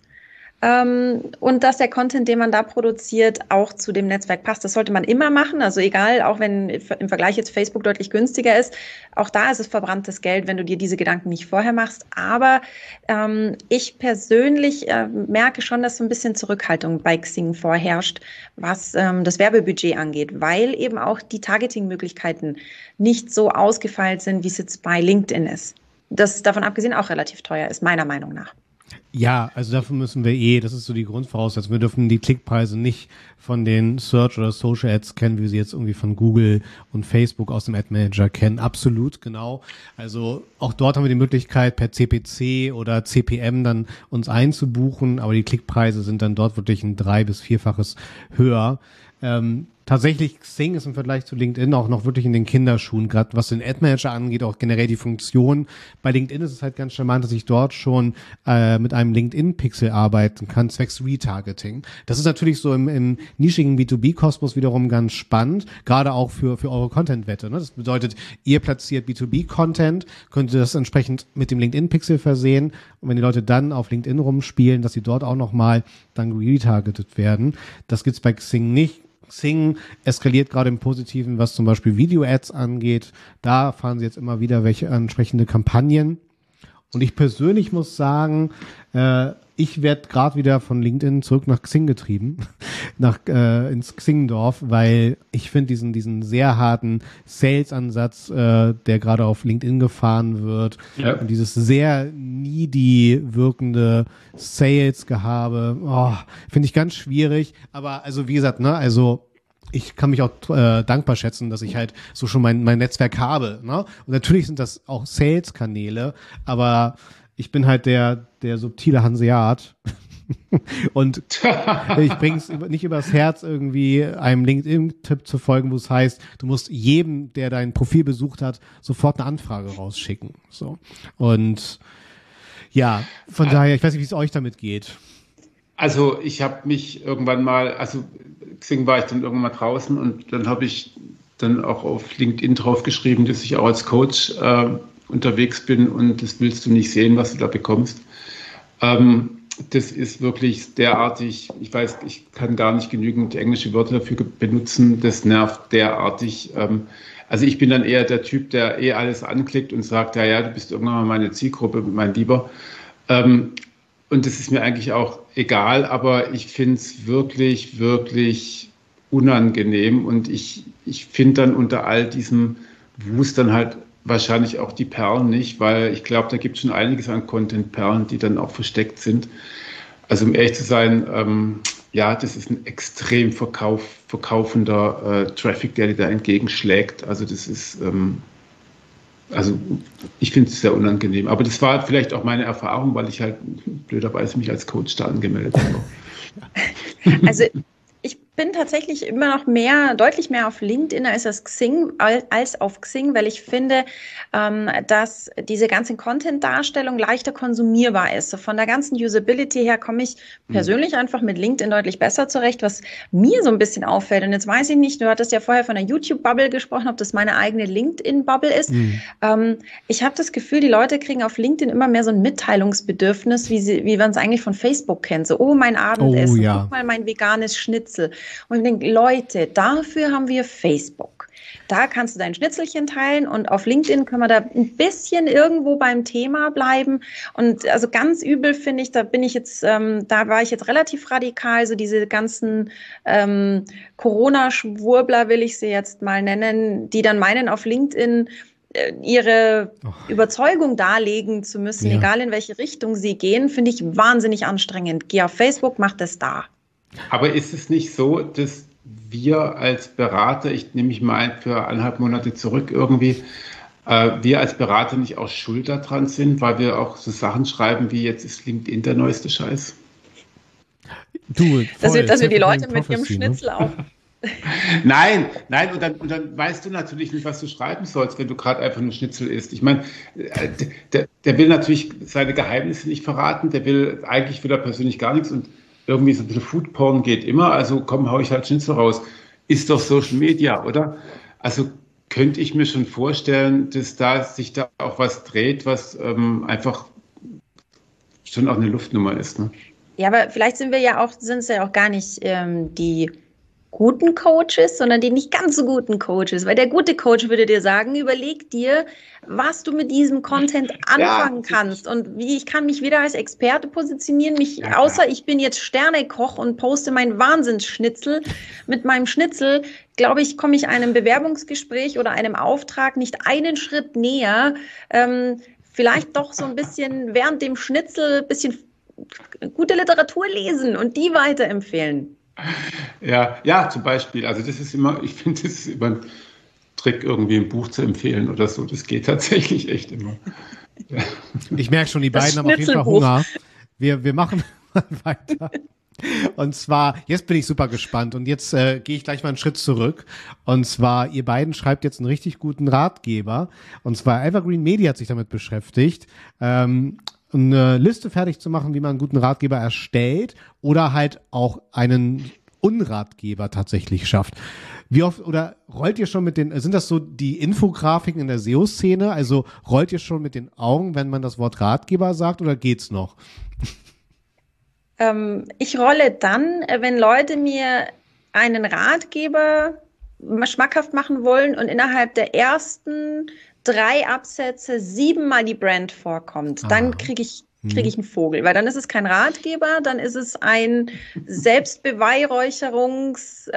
Und dass der Content, den man da produziert, auch zu dem Netzwerk passt. Das sollte man immer machen, also egal, auch wenn im Vergleich jetzt Facebook deutlich günstiger ist, auch da ist es verbranntes Geld, wenn du dir diese Gedanken nicht vorher machst. Aber ich persönlich merke schon, dass so ein bisschen Zurückhaltung bei Xing vorherrscht, was das Werbebudget angeht, weil eben auch die Targeting-Möglichkeiten nicht so ausgefeilt sind, wie es jetzt bei LinkedIn ist. Das davon abgesehen auch relativ teuer ist, meiner Meinung nach. Ja, also dafür müssen wir das ist so die Grundvoraussetzung. Wir dürfen die Klickpreise nicht von den Search- oder Social Ads kennen, wie wir sie jetzt irgendwie von Google und Facebook aus dem Ad Manager kennen. Absolut, genau. Also auch dort haben wir die Möglichkeit, per CPC oder CPM dann uns einzubuchen, aber die Klickpreise sind dann dort wirklich ein 3- bis 4-faches höher. Tatsächlich, Xing ist im Vergleich zu LinkedIn auch noch wirklich in den Kinderschuhen, gerade was den Ad-Manager angeht, auch generell die Funktion. Bei LinkedIn ist es halt ganz charmant, dass ich dort schon mit einem LinkedIn-Pixel arbeiten kann, zwecks Retargeting. Das ist natürlich so im nischigen B2B-Kosmos wiederum ganz spannend, gerade auch für eure Content-Wette. Ne? Das bedeutet, ihr platziert B2B-Content, könnt ihr das entsprechend mit dem LinkedIn-Pixel versehen und wenn die Leute dann auf LinkedIn rumspielen, dass sie dort auch nochmal dann retargetet werden. Das gibt's bei Xing nicht. Xing eskaliert gerade im Positiven, was zum Beispiel Video-Ads angeht. Da fahren sie jetzt immer wieder welche entsprechende Kampagnen. Und ich persönlich muss sagen, ich werde gerade wieder von LinkedIn zurück nach Xing getrieben, ins Xingdorf, weil ich finde diesen sehr harten Sales-Ansatz, der gerade auf LinkedIn gefahren wird, und dieses sehr needy wirkende Sales-Gehabe, finde ich ganz schwierig. Aber also wie gesagt, ich kann mich auch dankbar schätzen, dass ich halt so schon mein Netzwerk habe. Ne? Und natürlich sind das auch Sales-Kanäle, aber ich bin halt der subtile Hanseat und ich bring's nicht übers Herz, irgendwie einem LinkedIn-Tipp zu folgen, wo es heißt, du musst jedem, der dein Profil besucht hat, sofort eine Anfrage rausschicken. So. Und ja, von daher, ich weiß nicht, wie es euch damit geht. Also ich habe mich irgendwann mal, Xing war ich dann irgendwann mal draußen und dann habe ich dann auch auf LinkedIn drauf geschrieben, dass ich auch als Coach unterwegs bin und das willst du nicht sehen, was du da bekommst. Das ist wirklich derartig, ich weiß, ich kann gar nicht genügend englische Wörter dafür benutzen, das nervt derartig. Also ich bin dann eher der Typ, der alles anklickt und sagt, ja, du bist irgendwann mal meine Zielgruppe, mein Lieber. Und das ist mir eigentlich auch egal, aber ich finde es wirklich, wirklich unangenehm und ich finde dann unter all diesem Wust dann halt wahrscheinlich auch die Perlen nicht, weil ich glaube, da gibt es schon einiges an Content-Perlen, die dann auch versteckt sind. Also um ehrlich zu sein, das ist ein extrem verkaufender Traffic, der dir da entgegenschlägt. Also das ist, ich finde es sehr unangenehm. Aber das war vielleicht auch meine Erfahrung, weil ich halt blöderweise mich als Coach da angemeldet habe. Also ich bin tatsächlich immer noch deutlich mehr auf LinkedIn als auf Xing, weil ich finde, dass diese ganze Content-Darstellung leichter konsumierbar ist. So von der ganzen Usability her komme ich persönlich einfach mit LinkedIn deutlich besser zurecht, was mir so ein bisschen auffällt. Und jetzt weiß ich nicht, du hattest ja vorher von der YouTube-Bubble gesprochen, ob das meine eigene LinkedIn-Bubble ist. Ich habe das Gefühl, die Leute kriegen auf LinkedIn immer mehr so ein Mitteilungsbedürfnis, wie man es eigentlich von Facebook kennt. So, mein Abendessen, guck mal mein veganes Schnitzel. Und ich denke, Leute, dafür haben wir Facebook. Da kannst du dein Schnitzelchen teilen und auf LinkedIn können wir da ein bisschen irgendwo beim Thema bleiben. Und also ganz übel finde ich, da war ich jetzt relativ radikal, so diese ganzen Corona-Schwurbler will ich sie jetzt mal nennen, die dann meinen, auf LinkedIn ihre Überzeugung darlegen zu müssen, egal in welche Richtung sie gehen, finde ich wahnsinnig anstrengend. Geh auf Facebook, mach das da. Aber ist es nicht so, dass wir als Berater, ich nehme mich mal für 1,5 Monate zurück irgendwie, wir als Berater nicht auch schuld daran sind, weil wir auch so Sachen schreiben wie jetzt ist LinkedIn der neueste Scheiß? Dass wir die Leute mit ihrem Schnitzel auch... Nein, und dann weißt du natürlich nicht, was du schreiben sollst, wenn du gerade einfach nur Schnitzel isst. Ich meine, der will natürlich seine Geheimnisse nicht verraten, eigentlich will er persönlich gar nichts und irgendwie so ein bisschen Foodporn geht immer, also komm, hau ich halt Schnitzel raus. Ist doch Social Media, oder? Also könnte ich mir schon vorstellen, dass sich da auch was dreht, was einfach schon auch eine Luftnummer ist. Ne? Ja, aber vielleicht sind es ja auch gar nicht die guten Coaches, sondern die nicht ganz so guten Coaches. Weil der gute Coach würde dir sagen, überleg dir, was du mit diesem Content anfangen kannst und wie ich kann mich wieder als Experte positionieren, außer ich bin jetzt Sternekoch und poste mein Wahnsinnsschnitzel. Mit meinem Schnitzel, glaube ich, komme ich einem Bewerbungsgespräch oder einem Auftrag nicht einen Schritt näher. Vielleicht doch so ein bisschen während dem Schnitzel ein bisschen gute Literatur lesen und die weiterempfehlen. Ja, zum Beispiel. Also ich finde, das ist immer ein Trick, irgendwie ein Buch zu empfehlen oder so. Das geht tatsächlich echt immer. Ja. Ich merke schon, die beiden haben auf jeden Fall Hunger. Wir machen mal weiter. Und zwar, jetzt bin ich super gespannt und jetzt gehe ich gleich mal einen Schritt zurück. Und zwar, ihr beiden schreibt jetzt einen richtig guten Ratgeber. Und zwar Evergreen Media hat sich damit beschäftigt, eine Liste fertig zu machen, wie man einen guten Ratgeber erstellt oder halt auch einen Unratgeber tatsächlich schafft. Wie oft oder rollt ihr schon sind das so die Infografiken in der SEO-Szene? Also rollt ihr schon mit den Augen, wenn man das Wort Ratgeber sagt oder geht's noch? Ich rolle dann, wenn Leute mir einen Ratgeber schmackhaft machen wollen und innerhalb der ersten 3 Absätze 7-mal die Brand vorkommt, dann kriege ich einen Vogel, weil dann ist es kein Ratgeber, dann ist es ein Selbstbeweihräucherungs-,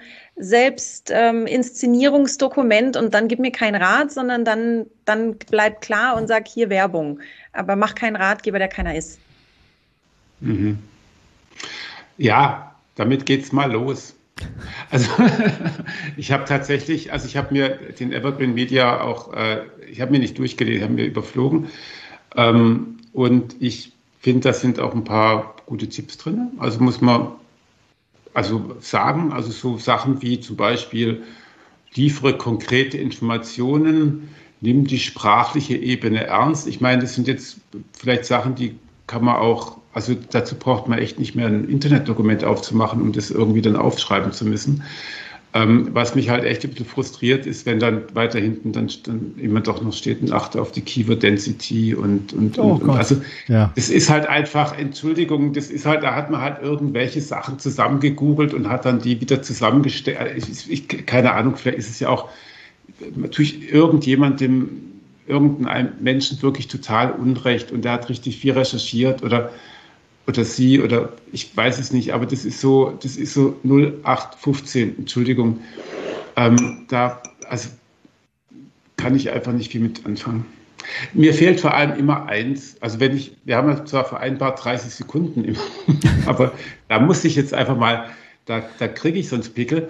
Selbstinszenierungsdokument und dann gib mir keinen Rat, sondern dann bleib klar und sag hier Werbung, aber mach keinen Ratgeber, der keiner ist. Mhm. Ja, damit geht's mal los. Also ich habe mir den Evergreen Media auch, ich habe mir nicht durchgelesen, ich habe mir überflogen und ich finde, da sind auch ein paar gute Tipps drin. Also muss man sagen, also so Sachen wie zum Beispiel liefere konkrete Informationen, nimm die sprachliche Ebene ernst. Ich meine, das sind jetzt vielleicht Sachen, die kann man auch, also dazu braucht man echt nicht mehr ein Internetdokument aufzumachen, um das irgendwie dann aufschreiben zu müssen. Was mich halt echt ein bisschen frustriert ist, wenn dann weiter hinten dann immer doch noch steht, und achte auf die Keyword Density und also das ist halt einfach, Entschuldigung, das ist halt, da hat man halt irgendwelche Sachen zusammengegoogelt und hat dann die wieder zusammengestellt. Keine Ahnung, vielleicht ist es ja auch natürlich irgendeinem Menschen wirklich total Unrecht und der hat richtig viel recherchiert oder sie oder ich weiß es nicht, aber das ist so 0815, Entschuldigung. Da kann ich einfach nicht viel mit anfangen. Mir fehlt vor allem immer eins, also wir haben ja zwar vereinbart 30 Sekunden immer, aber da muss ich jetzt einfach mal, da kriege ich sonst Pickel.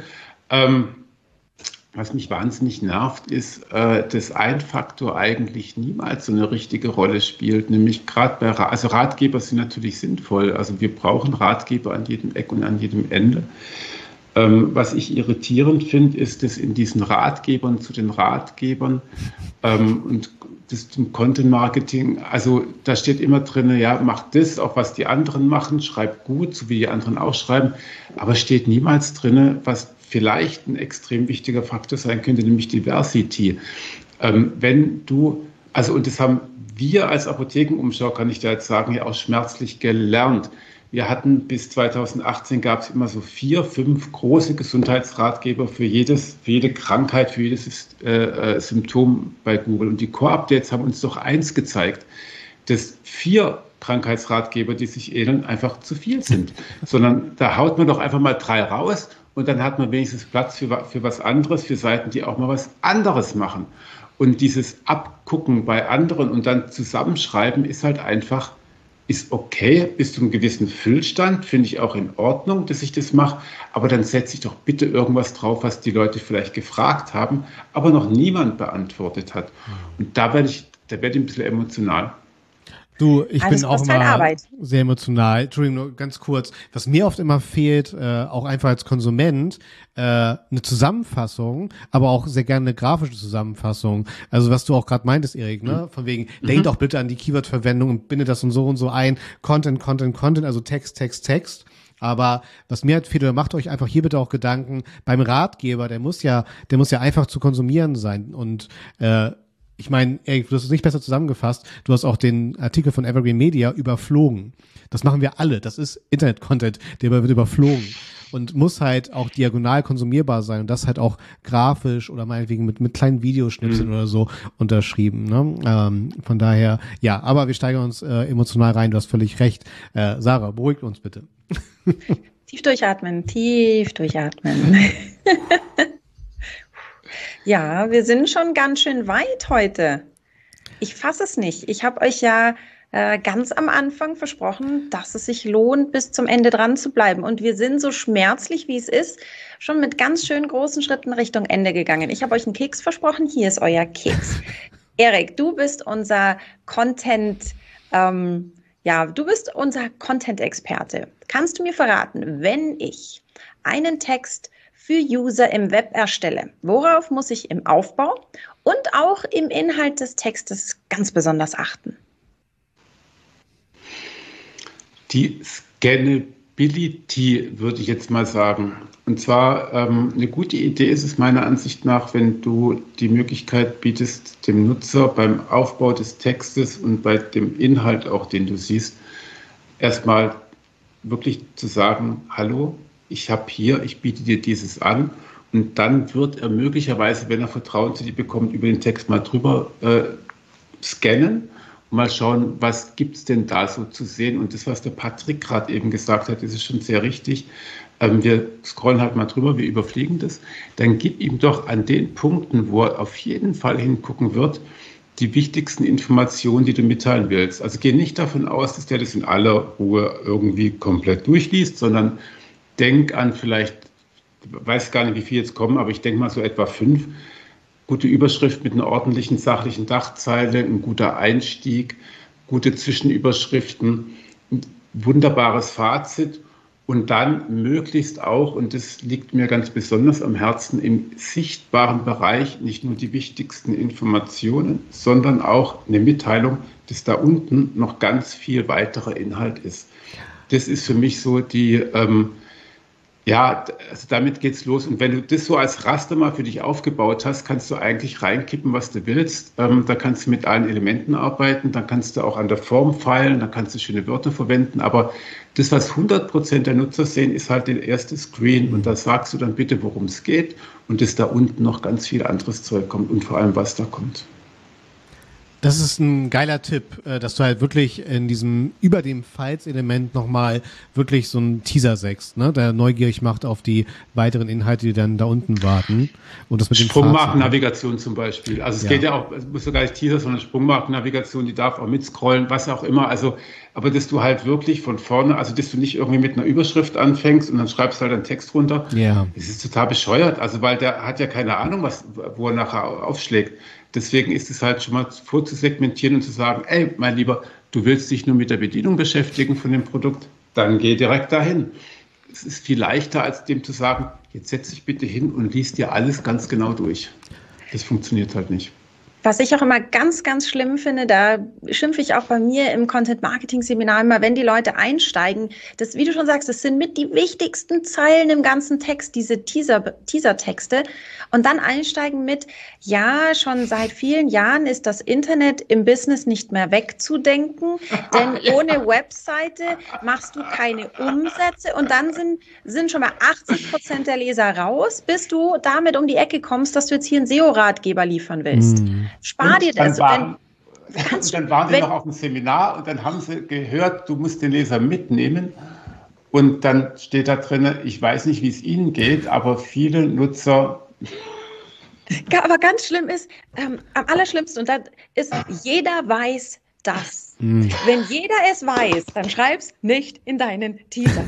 Was mich wahnsinnig nervt, ist, dass ein Faktor eigentlich niemals so eine richtige Rolle spielt, nämlich gerade also Ratgeber sind natürlich sinnvoll, also wir brauchen Ratgeber an jedem Eck und an jedem Ende. Was ich irritierend finde, ist, dass in diesen Ratgebern zu den Ratgebern und das zum Content Marketing, also da steht immer drin, ja, mach das, auch was die anderen machen, schreib gut, so wie die anderen auch schreiben, aber steht niemals drin, was vielleicht ein extrem wichtiger Faktor sein könnte, nämlich Diversity. Wenn du, also und das haben wir als Apothekenumschau, kann ich da jetzt sagen, ja auch schmerzlich gelernt. Wir hatten bis 2018 gab es immer so 4, 5 große Gesundheitsratgeber für jede Krankheit, für jedes Symptom bei Google. Und die Core-Updates haben uns doch eins gezeigt, dass 4 Krankheitsratgeber, die sich ähneln, einfach zu viel sind. Sondern da haut man doch einfach mal 3 raus und dann hat man wenigstens Platz für was anderes, für Seiten, die auch mal was anderes machen. Und dieses Abgucken bei anderen und dann zusammenschreiben ist halt einfach, ist okay, bis zu einem gewissen Füllstand, finde ich auch in Ordnung, dass ich das mache, aber dann setze ich doch bitte irgendwas drauf, was die Leute vielleicht gefragt haben, aber noch niemand beantwortet hat. Und da werde ich ein bisschen emotional. Du, ich bin auch immer sehr emotional. Entschuldigung, nur ganz kurz. Was mir oft immer fehlt, auch einfach als Konsument, eine Zusammenfassung, aber auch sehr gerne eine grafische Zusammenfassung. Also was du auch gerade meintest, Erik, ne? Von wegen, denkt auch bitte an die Keyword-Verwendung und bindet das und so ein. Content, also Text. Aber was mir halt fehlt, oder macht euch einfach hier bitte auch Gedanken, beim Ratgeber, der muss ja einfach zu konsumieren sein. Und ich meine, Erik, du hast es nicht besser zusammengefasst. Du hast auch den Artikel von Evergreen Media überflogen. Das machen wir alle. Das ist Internet-Content, der wird überflogen und muss halt auch diagonal konsumierbar sein und das halt auch grafisch oder meinetwegen mit kleinen Videoschnipseln oder so unterschrieben. Ne? Von daher, ja, aber wir steigern uns emotional rein. Du hast völlig recht. Sarah, beruhigt uns bitte. Tief durchatmen. Ja, wir sind schon ganz schön weit heute. Ich fasse es nicht. Ich habe euch ja ganz am Anfang versprochen, dass es sich lohnt, bis zum Ende dran zu bleiben. Und wir sind so schmerzlich, wie es ist, schon mit ganz schön großen Schritten Richtung Ende gegangen. Ich habe euch einen Keks versprochen. Hier ist euer Keks. Erik, du bist unser du bist unser Content-Experte. Kannst du mir verraten, wenn ich einen Text für User im Web erstelle, worauf muss ich im Aufbau und auch im Inhalt des Textes ganz besonders achten? Die Scannability, würde ich jetzt mal sagen. Und zwar eine gute Idee ist es meiner Ansicht nach, wenn du die Möglichkeit bietest, dem Nutzer beim Aufbau des Textes und bei dem Inhalt auch, den du siehst, erstmal wirklich zu sagen, hallo, ich biete dir dieses an. Und dann wird er möglicherweise, wenn er Vertrauen zu dir bekommt, über den Text mal drüber scannen und mal schauen, was gibt es denn da so zu sehen. Und das, was der Patrick gerade eben gesagt hat, das ist schon sehr richtig. Wir scrollen halt mal drüber, wir überfliegen das. Dann gib ihm doch an den Punkten, wo er auf jeden Fall hingucken wird, die wichtigsten Informationen, die du mitteilen willst. Also geh nicht davon aus, dass der das in aller Ruhe irgendwie komplett durchliest, sondern denk an vielleicht, weiß gar nicht, wie viel jetzt kommen, aber ich denke mal so etwa 5. Gute Überschrift mit einer ordentlichen, sachlichen Dachzeile, ein guter Einstieg, gute Zwischenüberschriften, ein wunderbares Fazit und dann möglichst auch, und das liegt mir ganz besonders am Herzen, im sichtbaren Bereich nicht nur die wichtigsten Informationen, sondern auch eine Mitteilung, dass da unten noch ganz viel weiterer Inhalt ist. Das ist für mich so die also damit geht's los. Und wenn du das so als Raster mal für dich aufgebaut hast, kannst du eigentlich reinkippen, was du willst. Da kannst du mit allen Elementen arbeiten, dann kannst du auch an der Form feilen, dann kannst du schöne Wörter verwenden. Aber das, was 100% der Nutzer sehen, ist halt der erste Screen. Und da sagst du dann bitte, worum es geht und dass da unten noch ganz viel anderes Zeug kommt und vor allem, was da kommt. Das ist ein geiler Tipp, dass du halt wirklich in diesem, über dem Files-Element nochmal wirklich so einen Teaser sägst, ne, der neugierig macht auf die weiteren Inhalte, die dann da unten warten. Und das mit dem Sprungmarkennavigation zum Beispiel. Also es geht ja auch, es muss sogar nicht Teaser, sondern Sprungmarkennavigation, die darf auch mitscrollen, was auch immer. Also, aber dass du halt wirklich von vorne, also dass du nicht irgendwie mit einer Überschrift anfängst und dann schreibst halt einen Text runter. Ja. Das ist total bescheuert, also weil der hat ja keine Ahnung, wo er nachher aufschlägt. Deswegen ist es halt schon mal vorzusegmentieren und zu sagen, ey, mein Lieber, du willst dich nur mit der Bedienung beschäftigen von dem Produkt, dann geh direkt dahin. Es ist viel leichter, als dem zu sagen, jetzt setz dich bitte hin und lies dir alles ganz genau durch. Das funktioniert halt nicht. Was ich auch immer ganz, ganz schlimm finde, da schimpfe ich auch bei mir im Content-Marketing-Seminar immer, wenn die Leute einsteigen, das, wie du schon sagst, das sind mit die wichtigsten Zeilen im ganzen Text, diese Teaser-Texte, und dann einsteigen mit, ja, schon seit vielen Jahren ist das Internet im Business nicht mehr wegzudenken, denn ohne Webseite machst du keine Umsätze, und dann sind schon mal 80% der Leser raus, bis du damit um die Ecke kommst, dass du jetzt hier einen SEO-Ratgeber liefern willst. Spar dir das. Dann waren die noch auf dem Seminar und dann haben sie gehört, du musst den Leser mitnehmen. Und dann steht da drin, ich weiß nicht, wie es Ihnen geht, aber viele Nutzer Aber ganz schlimm ist, am allerschlimmsten, und das ist, jeder weiß das. Wenn jeder es weiß, dann schreib's nicht in deinen Teaser.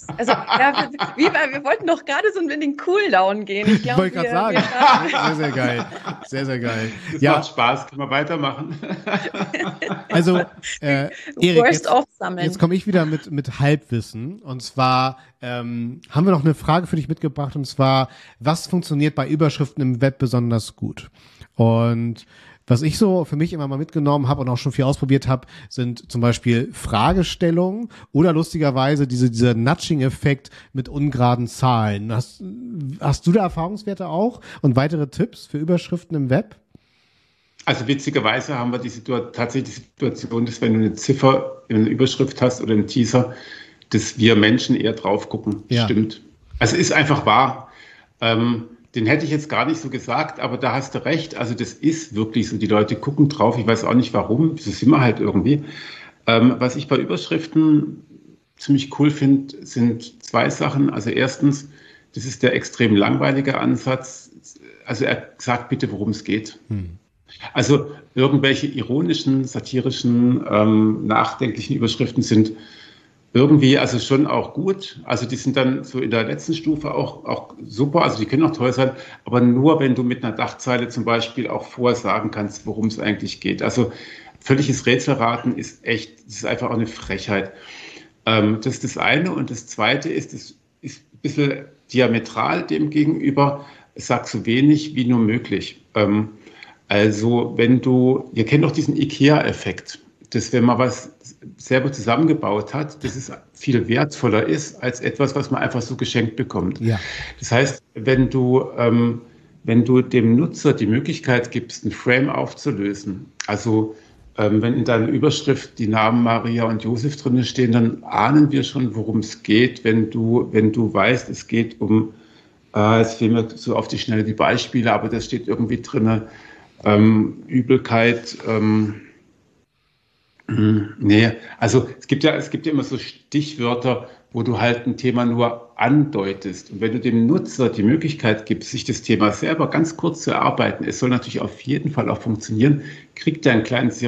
Wir wollten doch gerade so in den Cooldown gehen. Ich wollte gerade sagen. Sehr, sehr geil. Sehr, sehr geil. Das macht Spaß, können wir weitermachen. Also, Erik, jetzt komme ich wieder mit Halbwissen. Und zwar haben wir noch eine Frage für dich mitgebracht. Und zwar, was funktioniert bei Überschriften im Web besonders gut? Und was ich so für mich immer mal mitgenommen habe und auch schon viel ausprobiert habe, sind zum Beispiel Fragestellungen oder lustigerweise dieser Nudging-Effekt mit ungeraden Zahlen. Hast du da Erfahrungswerte auch und weitere Tipps für Überschriften im Web? Also witzigerweise haben wir tatsächlich die Situation, dass wenn du eine Ziffer in einer Überschrift hast oder einen Teaser, dass wir Menschen eher drauf gucken. Ja. Stimmt. Also ist einfach wahr. Den hätte ich jetzt gar nicht so gesagt, aber da hast du recht. Also das ist wirklich so, die Leute gucken drauf. Ich weiß auch nicht warum, das ist immer halt irgendwie. Was ich bei Überschriften ziemlich cool finde, sind zwei Sachen. Also erstens, das ist der extrem langweilige Ansatz. Also er sagt bitte, worum es geht. Also irgendwelche ironischen, satirischen, nachdenklichen Überschriften sind irgendwie also schon auch gut. Also die sind dann so in der letzten Stufe auch super. Also die können auch toll sein, aber nur, wenn du mit einer Dachzeile zum Beispiel auch vorsagen kannst, worum es eigentlich geht. Also völliges Rätselraten ist einfach auch eine Frechheit. Das ist das eine. Und das zweite ist, das ist ein bisschen diametral dem gegenüber. Es sagt so wenig wie nur möglich. Also ihr kennt doch diesen IKEA-Effekt, dass wenn man was selber zusammengebaut hat, dass es viel wertvoller ist als etwas, was man einfach so geschenkt bekommt. Ja. Das heißt, wenn du dem Nutzer die Möglichkeit gibst, ein Frame aufzulösen, also wenn in deiner Überschrift die Namen Maria und Josef drin stehen, dann ahnen wir schon, worum es geht, wenn du weißt, es geht um, jetzt fehlen mir so auf die Schnelle die Beispiele, aber da steht irgendwie drin, Übelkeit, nee, also es gibt ja immer so Stichwörter, wo du halt ein Thema nur andeutest. Und wenn du dem Nutzer die Möglichkeit gibst, sich das Thema selber ganz kurz zu erarbeiten, es soll natürlich auf jeden Fall auch funktionieren, kriegt er ein kleines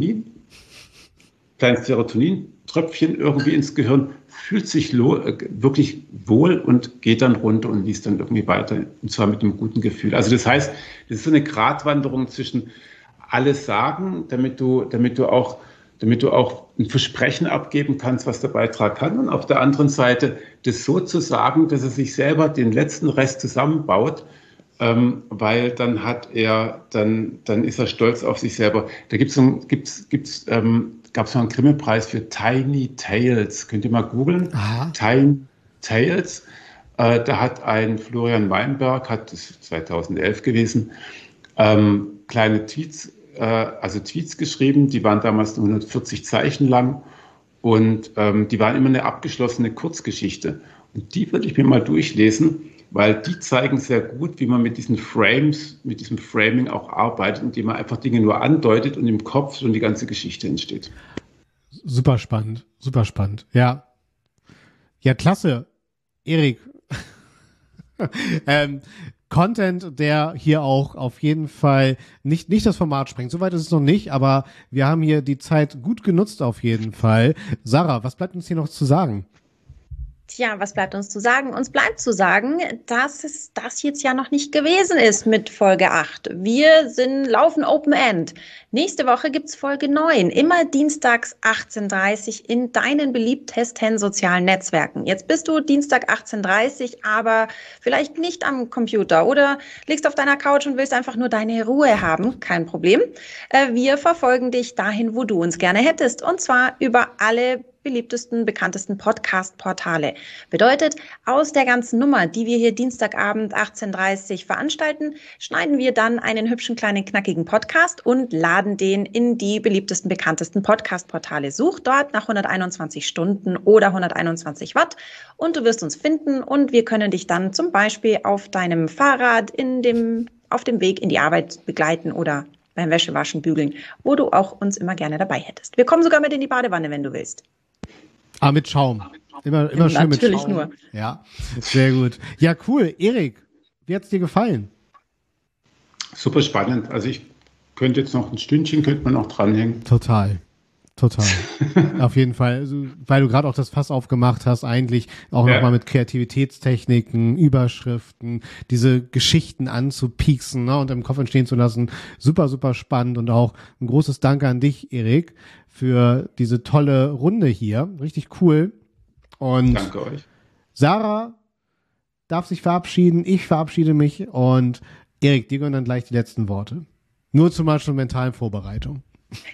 Serotonin-Tröpfchen irgendwie ins Gehirn, fühlt sich wirklich wohl und geht dann runter und liest dann irgendwie weiter, und zwar mit einem guten Gefühl. Also das heißt, das ist so eine Gratwanderung zwischen alles sagen, damit du auch ein Versprechen abgeben kannst, was der Beitrag kann. Und auf der anderen Seite das so zu sagen, dass er sich selber den letzten Rest zusammenbaut, weil dann ist er stolz auf sich selber. Da gab es mal einen Grimme-Preis für Tiny Tales. Könnt ihr mal googeln? Tiny Tales. Da hat ein Florian Weinberg, das ist 2011 gewesen, kleine Tweets geschrieben, die waren damals nur 140 Zeichen lang und die waren immer eine abgeschlossene Kurzgeschichte. Und die würde ich mir mal durchlesen, weil die zeigen sehr gut, wie man mit diesen Frames, mit diesem Framing auch arbeitet, indem man einfach Dinge nur andeutet und im Kopf schon die ganze Geschichte entsteht. Super spannend, super spannend. Ja, klasse. Erik, Content, der hier auch auf jeden Fall nicht das Format sprengt. Soweit ist es noch nicht, aber wir haben hier die Zeit gut genutzt auf jeden Fall. Sarah, was bleibt uns hier noch zu sagen? Tja, was bleibt uns zu sagen? Uns bleibt zu sagen, dass es das jetzt ja noch nicht gewesen ist mit Folge 8. Wir laufen Open End. Nächste Woche gibt's Folge 9, immer dienstags 18:30 in deinen beliebtesten sozialen Netzwerken. Jetzt bist du Dienstag 18:30, aber vielleicht nicht am Computer oder liegst auf deiner Couch und willst einfach nur deine Ruhe haben. Kein Problem. Wir verfolgen dich dahin, wo du uns gerne hättest, und zwar über alle beliebtesten, bekanntesten Podcast-Portale. Bedeutet, aus der ganzen Nummer, die wir hier Dienstagabend 18:30 veranstalten, schneiden wir dann einen hübschen, kleinen, knackigen Podcast und laden den in die beliebtesten, bekanntesten Podcast-Portale. Such dort nach 121 Stunden oder 121 Watt und du wirst uns finden und wir können dich dann zum Beispiel auf deinem Fahrrad auf dem Weg in die Arbeit begleiten oder beim Wäschewaschen, Bügeln, wo du auch uns immer gerne dabei hättest. Wir kommen sogar mit in die Badewanne, wenn du willst. Mit Schaum. Immer schön mit Schaum. Natürlich nur. Ja, sehr gut. Ja, cool. Erik, wie hat's dir gefallen? Super spannend. Also ich könnte jetzt noch ein Stündchen, könnte man noch dranhängen. Total. Auf jeden Fall, also, weil du gerade auch das Fass aufgemacht hast, eigentlich auch nochmal mit Kreativitätstechniken, Überschriften, diese Geschichten anzupieksen, ne, und im Kopf entstehen zu lassen. Super, super spannend und auch ein großes Danke an dich, Erik, für diese tolle Runde hier. Richtig cool. Und danke euch. Sarah darf sich verabschieden, ich verabschiede mich und Erik, dir gehören dann gleich die letzten Worte. Nur zur mentalen Vorbereitung.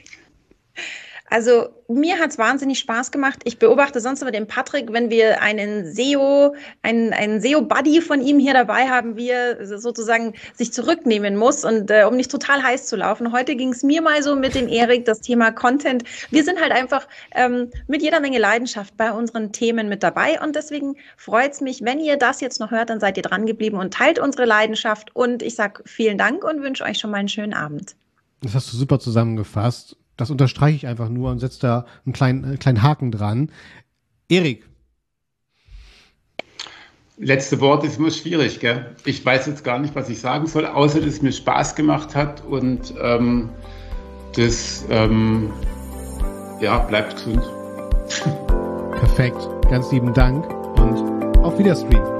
Also mir hat's wahnsinnig Spaß gemacht. Ich beobachte sonst immer den Patrick, wenn wir einen SEO-Buddy von ihm hier dabei haben, wie er sozusagen sich zurücknehmen muss und um nicht total heiß zu laufen. Heute ging's mir mal so mit dem Erik, das Thema Content. Wir sind halt einfach mit jeder Menge Leidenschaft bei unseren Themen mit dabei und deswegen freut's mich, wenn ihr das jetzt noch hört, dann seid ihr dran geblieben und teilt unsere Leidenschaft und ich sag vielen Dank und wünsche euch schon mal einen schönen Abend. Das hast du super zusammengefasst. Das unterstreiche ich einfach nur und setze da einen kleinen Haken dran. Erik. Letzte Wort ist immer schwierig, gell? Ich weiß jetzt gar nicht, was ich sagen soll, außer dass es mir Spaß gemacht hat und bleibt gesund. Perfekt. Ganz lieben Dank und auf Wiedersehen.